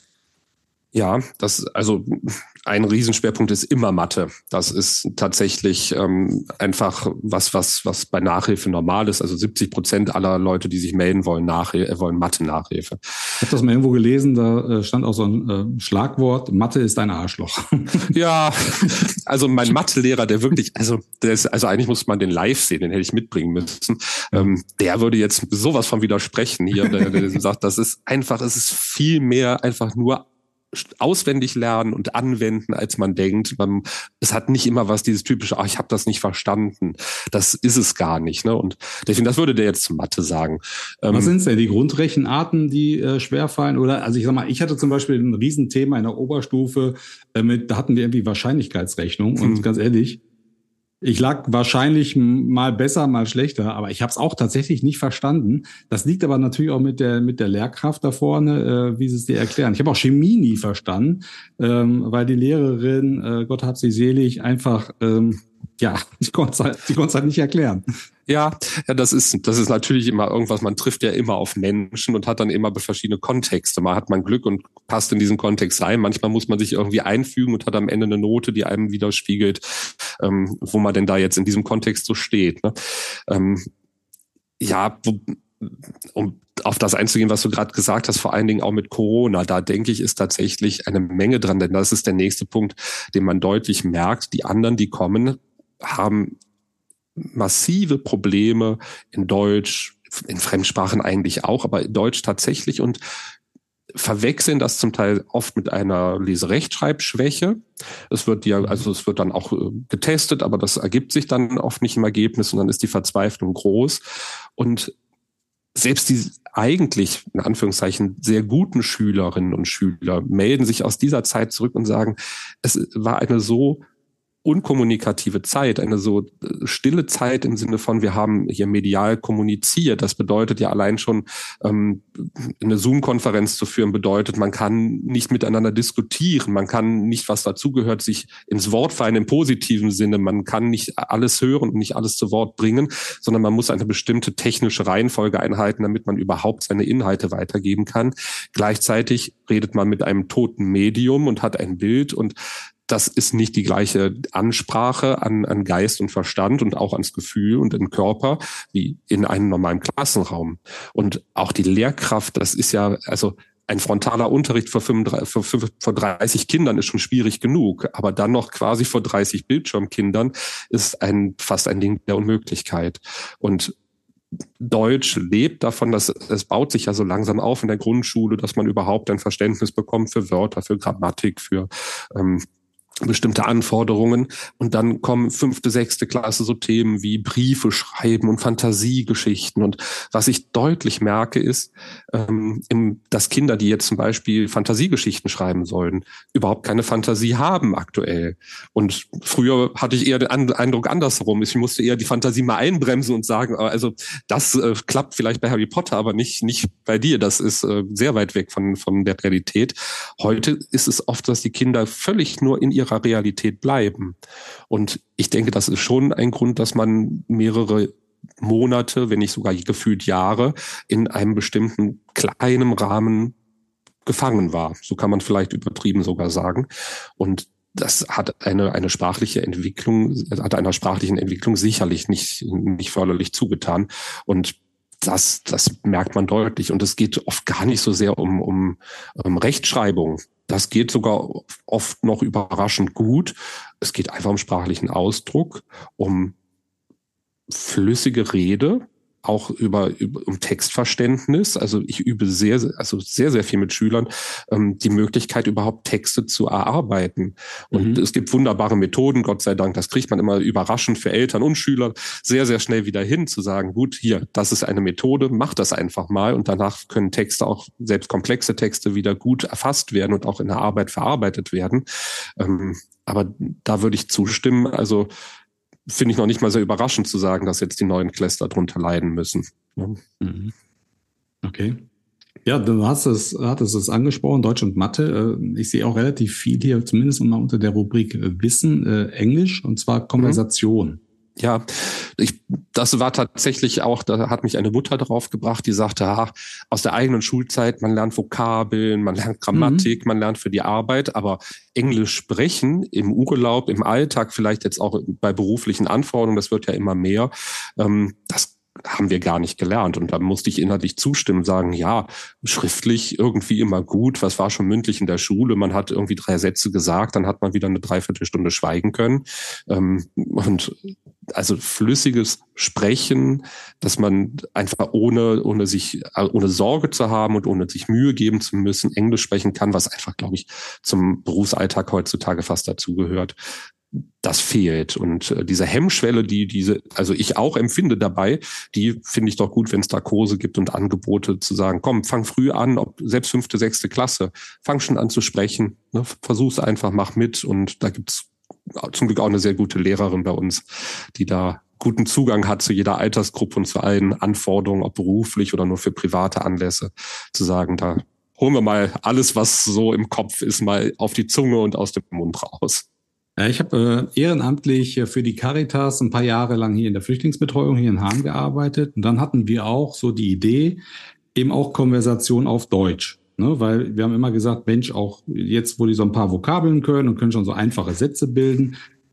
Ja, das also ein Riesenschwerpunkt ist immer Mathe. Das ist tatsächlich ähm, einfach was, was, was bei Nachhilfe normal ist. Also siebzig Prozent aller Leute, die sich melden, wollen Nachhilfe, wollen Mathe-Nachhilfe. Ich habe das mal irgendwo gelesen, da stand auch so ein äh, Schlagwort: Mathe ist ein Arschloch. Ja, also mein Mathelehrer, der wirklich, also der ist, also eigentlich muss man den live sehen, den hätte ich mitbringen müssen. Ähm, der würde jetzt sowas von widersprechen hier. Der, der sagt, das ist einfach, es ist viel mehr einfach nur auswendig lernen und anwenden, als man denkt. Man, es hat nicht immer was dieses typische, ach, ich habe das nicht verstanden. Das ist es gar nicht. Ne? Und deswegen, das würde der jetzt zu Mathe sagen. Was sind denn die Grundrechenarten, die äh, schwerfallen? Oder, also ich sag mal, ich hatte zum Beispiel ein Riesenthema in der Oberstufe, äh, mit, da hatten wir irgendwie Wahrscheinlichkeitsrechnung. Und hm. ganz ehrlich, ich lag wahrscheinlich mal besser, mal schlechter, aber ich habe es auch tatsächlich nicht verstanden. Das liegt aber natürlich auch mit der mit der Lehrkraft da vorne, äh, wie sie es dir erklären. Ich habe auch Chemie nie verstanden, ähm, weil die Lehrerin, äh, Gott hab sie selig, einfach ähm, ja, die konnte es halt, die konnte es halt nicht erklären. Ja, ja, das ist, das ist natürlich immer irgendwas, man trifft ja immer auf Menschen und hat dann immer verschiedene Kontexte. Mal hat man Glück und passt in diesen Kontext rein. Manchmal muss man sich irgendwie einfügen und hat am Ende eine Note, die einem widerspiegelt, ähm, wo man denn da jetzt in diesem Kontext so steht. Ne? Ähm, Ja, um auf das einzugehen, was du gerade gesagt hast, vor allen Dingen auch mit Corona, da denke ich, ist tatsächlich eine Menge dran, denn das ist der nächste Punkt, den man deutlich merkt. Die anderen, die kommen, haben massive Probleme in Deutsch, in Fremdsprachen eigentlich auch, aber in Deutsch tatsächlich und verwechseln das zum Teil oft mit einer Leserechtschreibschwäche. Es wird ja, also es wird dann auch getestet, aber das ergibt sich dann oft nicht im Ergebnis und dann ist die Verzweiflung groß. Und selbst die eigentlich, in Anführungszeichen, sehr guten Schülerinnen und Schüler melden sich aus dieser Zeit zurück und sagen, es war eine so unkommunikative Zeit, eine so stille Zeit im Sinne von, wir haben hier medial kommuniziert. Das bedeutet ja allein schon, ähm, eine Zoom-Konferenz zu führen, bedeutet, man kann nicht miteinander diskutieren, man kann nicht, was dazugehört, sich ins Wort fallen im positiven Sinne, man kann nicht alles hören und nicht alles zu Wort bringen, sondern man muss eine bestimmte technische Reihenfolge einhalten, damit man überhaupt seine Inhalte weitergeben kann. Gleichzeitig redet man mit einem toten Medium und hat ein Bild und das ist nicht die gleiche Ansprache an, an Geist und Verstand und auch ans Gefühl und den Körper wie in einem normalen Klassenraum. Und auch die Lehrkraft, das ist ja, also ein frontaler Unterricht vor, fünfunddreißig, vor, vor dreißig Kindern ist schon schwierig genug, aber dann noch quasi vor dreißig Bildschirmkindern ist ein fast ein Ding der Unmöglichkeit. Und Deutsch lebt davon, dass es baut sich ja so langsam auf in der Grundschule, dass man überhaupt ein Verständnis bekommt für Wörter, für Grammatik, für ähm, bestimmte Anforderungen und dann kommen fünfte, sechste Klasse so Themen wie Briefe schreiben und Fantasiegeschichten und was ich deutlich merke ist, ähm, im, dass Kinder, die jetzt zum Beispiel Fantasiegeschichten schreiben sollen, überhaupt keine Fantasie haben aktuell und früher hatte ich eher den Eindruck andersherum, ich musste eher die Fantasie mal einbremsen und sagen, also das äh, klappt vielleicht bei Harry Potter, aber nicht nicht bei dir, das ist äh, sehr weit weg von von der Realität. Heute ist es oft, dass die Kinder völlig nur in ihrer Realität bleiben. Und ich denke, das ist schon ein Grund, dass man mehrere Monate, wenn nicht sogar gefühlt Jahre, in einem bestimmten kleinen Rahmen gefangen war. So kann man vielleicht übertrieben sogar sagen. Und das hat eine, eine sprachliche Entwicklung, hat einer sprachlichen Entwicklung sicherlich nicht, nicht förderlich zugetan. Und das, das merkt man deutlich. Und es geht oft gar nicht so sehr um, um, um Rechtschreibung. Das geht sogar oft noch überraschend gut. Es geht einfach um sprachlichen Ausdruck, um flüssige Rede, auch über, über um Textverständnis. Also ich übe sehr, also sehr, sehr viel mit Schülern ähm, die Möglichkeit, überhaupt Texte zu erarbeiten. Und mhm. es gibt wunderbare Methoden, Gott sei Dank. Das kriegt man immer überraschend für Eltern und Schüler sehr, sehr schnell wieder hin, zu sagen, gut, hier, das ist eine Methode, mach das einfach mal. Und danach können Texte, auch selbst komplexe Texte, wieder gut erfasst werden und auch in der Arbeit verarbeitet werden. Ähm, aber da würde ich zustimmen. Also finde ich noch nicht mal sehr überraschend zu sagen, dass jetzt die neuen Klässler darunter leiden müssen. Ja. Okay. Ja, du hast es, hattest es angesprochen, Deutsch und Mathe. Ich sehe auch relativ viel hier, zumindest mal unter der Rubrik Wissen, Englisch, und zwar Konversation. Mhm. Ja, ich, das war tatsächlich auch, da hat mich eine Mutter drauf gebracht, die sagte, ach, aus der eigenen Schulzeit, man lernt Vokabeln, man lernt Grammatik, mhm. man lernt für die Arbeit, aber Englisch sprechen im Urlaub, im Alltag, vielleicht jetzt auch bei beruflichen Anforderungen, das wird ja immer mehr, ähm, das haben wir gar nicht gelernt. Und da musste ich inhaltlich zustimmen, sagen, ja, schriftlich irgendwie immer gut. Was war schon mündlich in der Schule? Man hat irgendwie drei Sätze gesagt, dann hat man wieder eine Dreiviertelstunde schweigen können. Und also flüssiges Sprechen, dass man einfach ohne, ohne sich, ohne Sorge zu haben und ohne sich Mühe geben zu müssen, Englisch sprechen kann, was einfach, glaube ich, zum Berufsalltag heutzutage fast dazugehört. Das fehlt. Und äh, diese Hemmschwelle, die diese, also ich auch empfinde dabei, die finde ich doch gut, wenn es da Kurse gibt und Angebote zu sagen, komm, fang früh an, ob selbst fünfte, sechste Klasse, fang schon an zu sprechen, ne, versuch's einfach, mach mit. Und da gibt's zum Glück auch eine sehr gute Lehrerin bei uns, die da guten Zugang hat zu jeder Altersgruppe und zu allen Anforderungen, ob beruflich oder nur für private Anlässe, zu sagen, da holen wir mal alles, was so im Kopf ist, mal auf die Zunge und aus dem Mund raus. Ich habe äh, ehrenamtlich für die Caritas ein paar Jahre lang hier in der Flüchtlingsbetreuung hier in Hahn gearbeitet. Und dann hatten wir auch so die Idee, eben auch Konversation auf Deutsch. Ne? Weil wir haben immer gesagt, Mensch, auch jetzt, wo die so ein paar Vokabeln können und können schon so einfache Sätze bilden,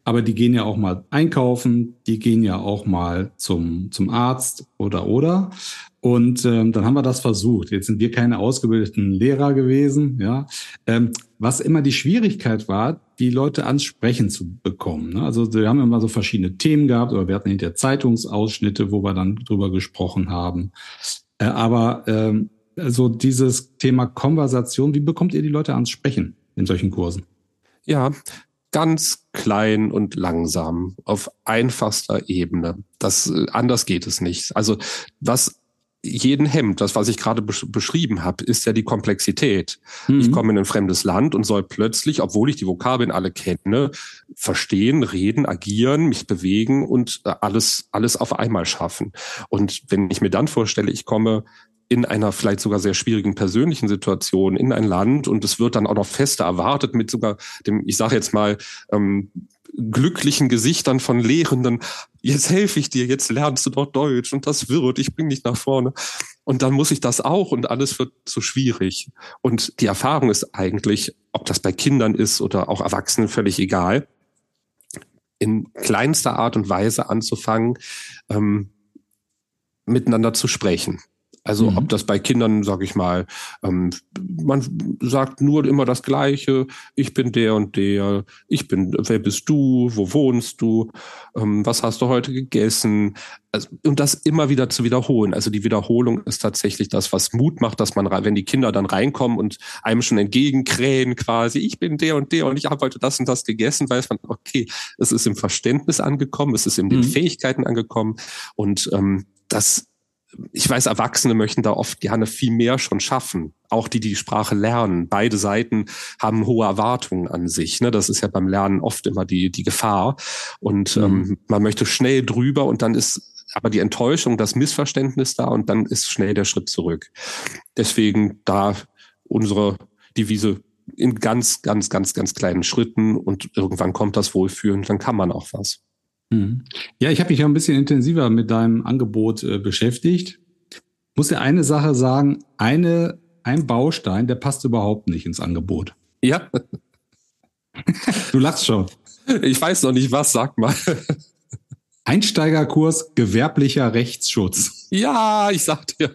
aber die gehen ja auch mal einkaufen, die gehen ja auch mal zum, zum Arzt oder oder. Und ähm, dann haben wir das versucht. Jetzt sind wir keine ausgebildeten Lehrer gewesen, ja. Ähm, was immer die Schwierigkeit war, die Leute ans Sprechen zu bekommen. Ne? Also wir haben immer so verschiedene Themen gehabt, oder wir hatten hinterher Zeitungsausschnitte, wo wir dann drüber gesprochen haben. Äh, aber ähm, also dieses Thema Konversation, wie bekommt ihr die Leute ans Sprechen in solchen Kursen? Ja, ganz klein und langsam, auf einfachster Ebene. Das, anders geht es nicht. Also was jeden hemmt, das, was ich gerade besch- beschrieben habe, ist ja die Komplexität. Mhm. Ich komme in ein fremdes Land und soll plötzlich, obwohl ich die Vokabeln alle kenne, verstehen, reden, agieren, mich bewegen und alles, alles auf einmal schaffen. Und wenn ich mir dann vorstelle, ich komme in einer vielleicht sogar sehr schwierigen persönlichen Situation in ein Land und es wird dann auch noch fester erwartet mit sogar dem, ich sage jetzt mal, ähm, glücklichen Gesichtern von Lehrenden, jetzt helfe ich dir, jetzt lernst du doch Deutsch und das wird, ich bring dich nach vorne. Und dann muss ich das auch und alles wird so schwierig. Und die Erfahrung ist eigentlich, ob das bei Kindern ist oder auch Erwachsenen, völlig egal, in kleinster Art und Weise anzufangen, ähm, miteinander zu sprechen. Also mhm. ob das bei Kindern, sage ich mal, ähm, man sagt nur immer das Gleiche, ich bin der und der, ich bin, wer bist du, wo wohnst du, ähm, was hast du heute gegessen? Also, und das immer wieder zu wiederholen. Also die Wiederholung ist tatsächlich das, was Mut macht, dass man, wenn die Kinder dann reinkommen und einem schon entgegenkrähen quasi, ich bin der und der und ich habe heute das und das gegessen, weiß man, okay, es ist im Verständnis angekommen, es ist in den mhm. Fähigkeiten angekommen und ähm, das ich weiß, Erwachsene möchten da oft gerne viel mehr schon schaffen. Auch die, die die Sprache lernen. Beide Seiten haben hohe Erwartungen an sich. Ne? Das ist ja beim Lernen oft immer die, die Gefahr. Und mhm. ähm, man möchte schnell drüber und dann ist aber die Enttäuschung, das Missverständnis da und dann ist schnell der Schritt zurück. Deswegen da unsere Devise in ganz, ganz, ganz, ganz kleinen Schritten und irgendwann kommt das Wohlfühlen, dann kann man auch was. Ja, ich habe mich ja ein bisschen intensiver mit deinem Angebot äh, beschäftigt. Muss dir eine Sache sagen, eine, ein Baustein, der passt überhaupt nicht ins Angebot. Ja. Du lachst schon. Ich weiß noch nicht was, sag mal. Einsteigerkurs gewerblicher Rechtsschutz. Ja, ich sagte ja.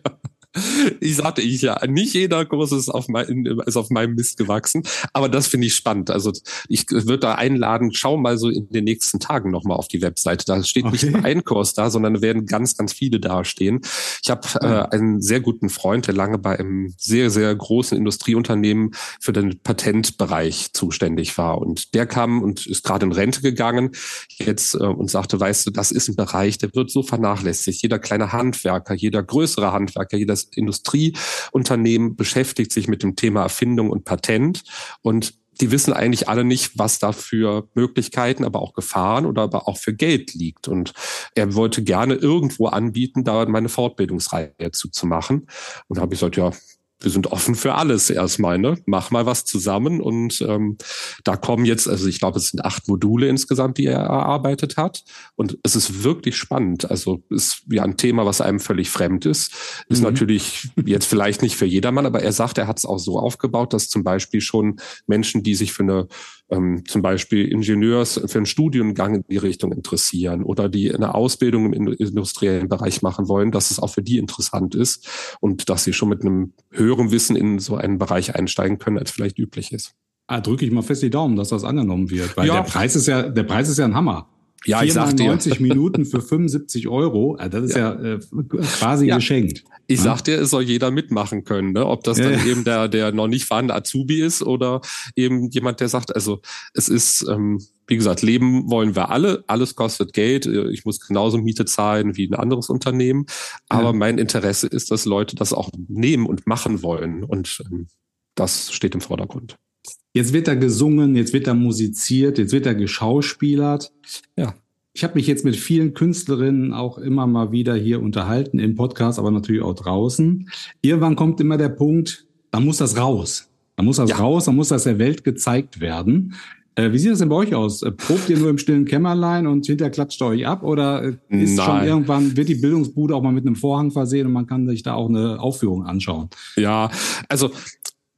Ich sagte ich ja, nicht jeder Kurs ist auf, mein, ist auf meinem Mist gewachsen, aber das finde ich spannend. Also ich würde da einladen, schau mal so in den nächsten Tagen nochmal auf die Webseite. Da steht okay. nicht nur ein Kurs da, sondern da werden ganz, ganz viele dastehen. Ich habe äh, einen sehr guten Freund, der lange bei einem sehr, sehr großen Industrieunternehmen für den Patentbereich zuständig war. Und der kam und ist gerade in Rente gegangen jetzt äh, und sagte, weißt du, das ist ein Bereich, der wird so vernachlässigt. Jeder kleine Handwerker, jeder größere Handwerker, jeder Industrieunternehmen beschäftigt sich mit dem Thema Erfindung und Patent und die wissen eigentlich alle nicht, was da für Möglichkeiten, aber auch Gefahren oder aber auch für Geld liegt. Und er wollte gerne irgendwo anbieten, da meine Fortbildungsreihe zuzumachen. Und da habe ich gesagt, ja, wir sind offen für alles erstmal, ne? Mach mal was zusammen und ähm, da kommen jetzt, also ich glaube, es sind acht Module insgesamt, die er erarbeitet hat und es ist wirklich spannend. Also ist ja ein Thema, was einem völlig fremd ist, ist mhm. natürlich jetzt vielleicht nicht für jedermann, aber er sagt, er hat es auch so aufgebaut, dass zum Beispiel schon Menschen, die sich für eine ähm, zum Beispiel Ingenieurs, für einen Studiengang in die Richtung interessieren oder die eine Ausbildung im industriellen Bereich machen wollen, dass es auch für die interessant ist und dass sie schon mit einem höherem Wissen in so einen Bereich einsteigen können, als vielleicht üblich ist. Ah, drücke ich mal fest die Daumen, dass das angenommen wird, weil ja. der Preis ist ja, der Preis ist ja ein Hammer. Ja, ich sag dir. neunzig Minuten für fünfundsiebzig Euro, das ist ja, ja äh, quasi ja. geschenkt. Ich ja. sag dir, es soll jeder mitmachen können, ne? Ob das dann ja. eben der, der noch nicht vorhandene Azubi ist oder eben jemand, der sagt, also es ist, ähm, wie gesagt, leben wollen wir alle, alles kostet Geld, ich muss genauso Miete zahlen wie ein anderes Unternehmen, aber ja. mein Interesse ist, dass Leute das auch nehmen und machen wollen und ähm, das steht im Vordergrund. Jetzt wird da gesungen, jetzt wird da musiziert, jetzt wird da geschauspielert. Ja. Ich habe mich jetzt mit vielen Künstlerinnen auch immer mal wieder hier unterhalten, im Podcast, aber natürlich auch draußen. Irgendwann kommt immer der Punkt, da muss das raus. Da muss das ja. raus, da muss das der Welt gezeigt werden. Äh, wie sieht das denn bei euch aus? Probt ihr nur im stillen Kämmerlein und hinterher klatscht ihr euch ab? Oder ist Nein. schon irgendwann, wird die Bildungsbude auch mal mit einem Vorhang versehen und man kann sich da auch eine Aufführung anschauen? Ja, also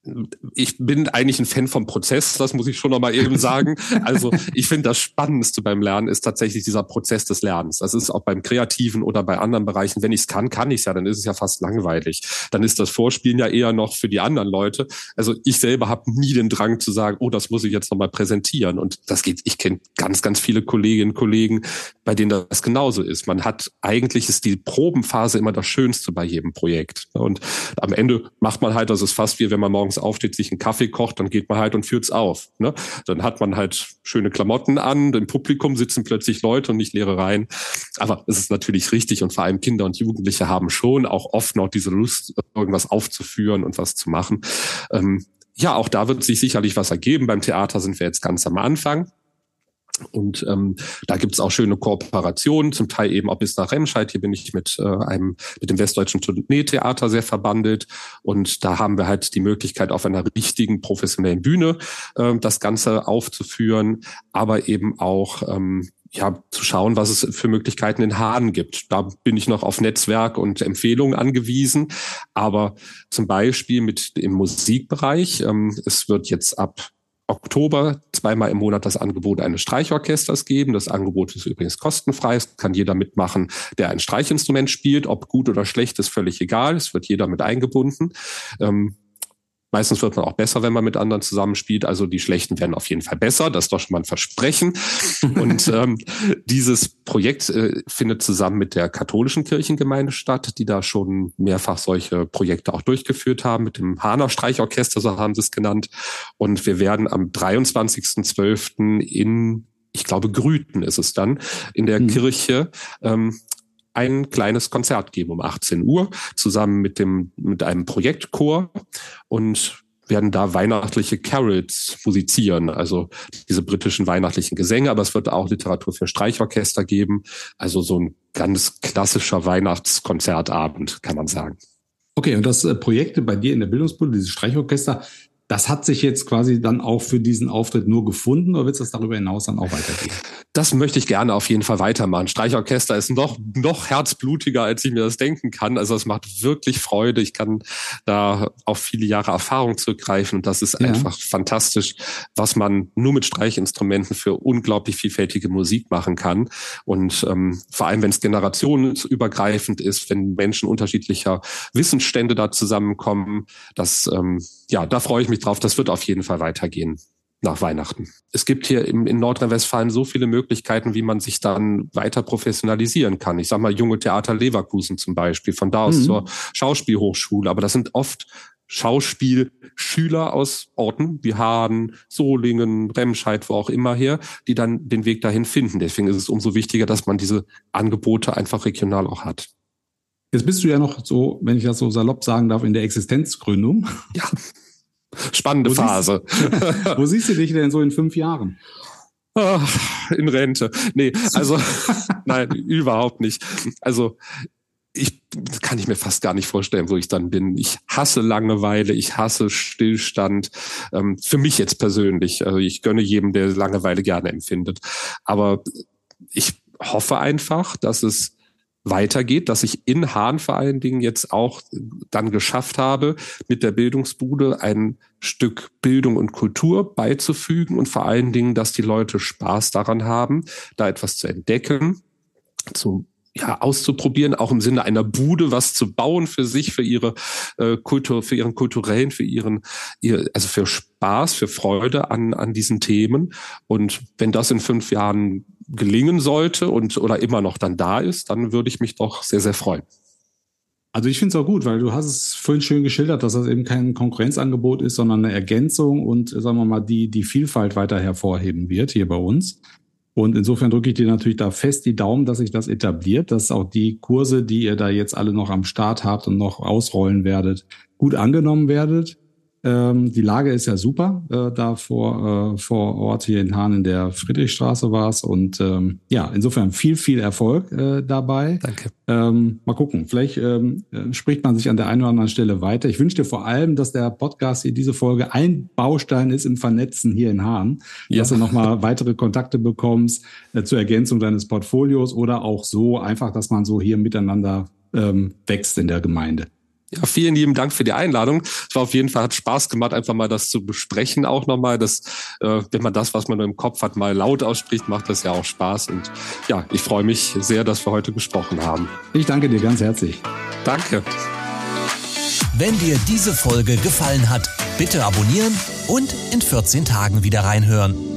ich bin eigentlich ein Fan vom Prozess, das muss ich schon noch mal eben sagen. Also ich finde, das Spannendste beim Lernen ist tatsächlich dieser Prozess des Lernens. Das ist auch beim Kreativen oder bei anderen Bereichen. Wenn ich es kann, kann ich es ja, dann ist es ja fast langweilig. Dann ist das Vorspielen ja eher noch für die anderen Leute. Also ich selber habe nie den Drang zu sagen, oh, das muss ich jetzt noch mal präsentieren. Und das geht, ich kenne ganz, ganz viele Kolleginnen und Kollegen, bei denen das genauso ist. Man hat, eigentlich ist die Probenphase immer das Schönste bei jedem Projekt. Und am Ende macht man halt, das ist fast wie wenn man morgens aufsteht, sich einen Kaffee kocht, dann geht man halt und führt's auf. Ne? Dann hat man halt schöne Klamotten an, im Publikum sitzen plötzlich Leute und nicht leere Reihen. Aber es ist natürlich richtig und vor allem Kinder und Jugendliche haben schon auch oft noch diese Lust, irgendwas aufzuführen und was zu machen. Ähm, ja, auch da wird sich sicherlich was ergeben. Beim Theater sind wir jetzt ganz am Anfang. Und ähm, da gibt's auch schöne Kooperationen, zum Teil eben auch bis nach Remscheid. Hier bin ich mit äh, einem mit dem Westdeutschen Tourneetheater sehr verbandelt. Und da haben wir halt die Möglichkeit, auf einer richtigen professionellen Bühne äh, das Ganze aufzuführen, aber eben auch ähm, ja zu schauen, was es für Möglichkeiten in Hahn gibt. Da bin ich noch auf Netzwerk und Empfehlungen angewiesen. Aber zum Beispiel mit im Musikbereich, ähm, es wird jetzt ab Oktober zweimal im Monat das Angebot eines Streichorchesters geben. Das Angebot ist übrigens kostenfrei. Es kann jeder mitmachen, der ein Streichinstrument spielt. Ob gut oder schlecht, ist völlig egal. Es wird jeder mit eingebunden. Ähm, Meistens wird man auch besser, wenn man mit anderen zusammenspielt. Also die Schlechten werden auf jeden Fall besser. Das ist doch schon mal ein Versprechen. Und ähm, dieses Projekt äh, findet zusammen mit der katholischen Kirchengemeinde statt, die da schon mehrfach solche Projekte auch durchgeführt haben, mit dem Hahner Streichorchester, so haben sie es genannt. Und wir werden am dreiundzwanzigsten zwölften in, ich glaube, Grüten ist es dann, in der mhm. Kirche ähm, ein kleines Konzert geben um achtzehn Uhr zusammen mit dem mit einem Projektchor und werden da weihnachtliche Carols musizieren, also diese britischen weihnachtlichen Gesänge, aber es wird auch Literatur für Streichorchester geben, also so ein ganz klassischer Weihnachtskonzertabend, kann man sagen. Okay, und das äh, Projekt bei dir in der Bildungsbude, dieses Streichorchester, das hat sich jetzt quasi dann auch für diesen Auftritt nur gefunden, oder wird es das darüber hinaus dann auch weitergehen? Das möchte ich gerne auf jeden Fall weitermachen. Streichorchester ist noch, noch herzblutiger, als ich mir das denken kann. Also es macht wirklich Freude. Ich kann da auf viele Jahre Erfahrung zurückgreifen und das ist ja. einfach fantastisch, was man nur mit Streichinstrumenten für unglaublich vielfältige Musik machen kann. Und ähm, vor allem, wenn es generationsübergreifend ist, wenn Menschen unterschiedlicher Wissensstände da zusammenkommen, das, ähm, ja, da freue ich mich drauf. Das wird auf jeden Fall weitergehen nach Weihnachten. Es gibt hier in, in Nordrhein-Westfalen so viele Möglichkeiten, wie man sich dann weiter professionalisieren kann. Ich sag mal, Junge Theater Leverkusen zum Beispiel, von da aus mhm. zur Schauspielhochschule. Aber das sind oft Schauspielschüler aus Orten wie Hahn, Solingen, Remscheid, wo auch immer her, die dann den Weg dahin finden. Deswegen ist es umso wichtiger, dass man diese Angebote einfach regional auch hat. Jetzt bist du ja noch so, wenn ich das so salopp sagen darf, in der Existenzgründung. Ja. Spannende wo Phase. Siehst, wo siehst du dich denn so in fünf Jahren? Ach, in Rente. Nee, also nein, überhaupt nicht. Also ich kann ich mir fast gar nicht vorstellen, wo ich dann bin. Ich hasse Langeweile, ich hasse Stillstand. Ähm, für mich jetzt persönlich. Also ich gönne jedem, der Langeweile gerne empfindet. Aber ich hoffe einfach, dass es weitergeht, dass ich in Hahn vor allen Dingen jetzt auch dann geschafft habe, mit der Bildungsbude ein Stück Bildung und Kultur beizufügen und vor allen Dingen, dass die Leute Spaß daran haben, da etwas zu entdecken, zu ja, auszuprobieren, auch im Sinne einer Bude was zu bauen für sich, für ihre äh, Kultur, für ihren kulturellen, für ihren, ihr, also für Spaß, für Freude an an diesen Themen. Und wenn das in fünf Jahren gelingen sollte und oder immer noch dann da ist, dann würde ich mich doch sehr, sehr freuen. Also ich finde es auch gut, weil du hast es vorhin schön geschildert, dass das eben kein Konkurrenzangebot ist, sondern eine Ergänzung und, sagen wir mal, die die Vielfalt weiter hervorheben wird hier bei uns. Und insofern drücke ich dir natürlich da fest die Daumen, dass sich das etabliert, dass auch die Kurse, die ihr da jetzt alle noch am Start habt und noch ausrollen werdet, gut angenommen werdet. Ähm, die Lage ist ja super, äh, da vor, äh, vor Ort hier in Hahn in der Friedrichstraße war es. Und ähm, ja, insofern viel, viel Erfolg äh, dabei. Danke. Ähm, mal gucken, vielleicht ähm, spricht man sich an der einen oder anderen Stelle weiter. Ich wünsche dir vor allem, dass der Podcast hier, diese Folge, ein Baustein ist im Vernetzen hier in Hahn, ja. dass du nochmal weitere Kontakte bekommst äh, zur Ergänzung deines Portfolios oder auch so einfach, dass man so hier miteinander ähm, wächst in der Gemeinde. Ja, vielen lieben Dank für die Einladung. Es war auf jeden Fall, hat Spaß gemacht, einfach mal das zu besprechen auch nochmal. Das, äh, wenn man das, was man im Kopf hat, mal laut ausspricht, macht das ja auch Spaß. Und ja, ich freue mich sehr, dass wir heute gesprochen haben. Ich danke dir ganz herzlich. Danke. Wenn dir diese Folge gefallen hat, bitte abonnieren und in vierzehn Tagen wieder reinhören.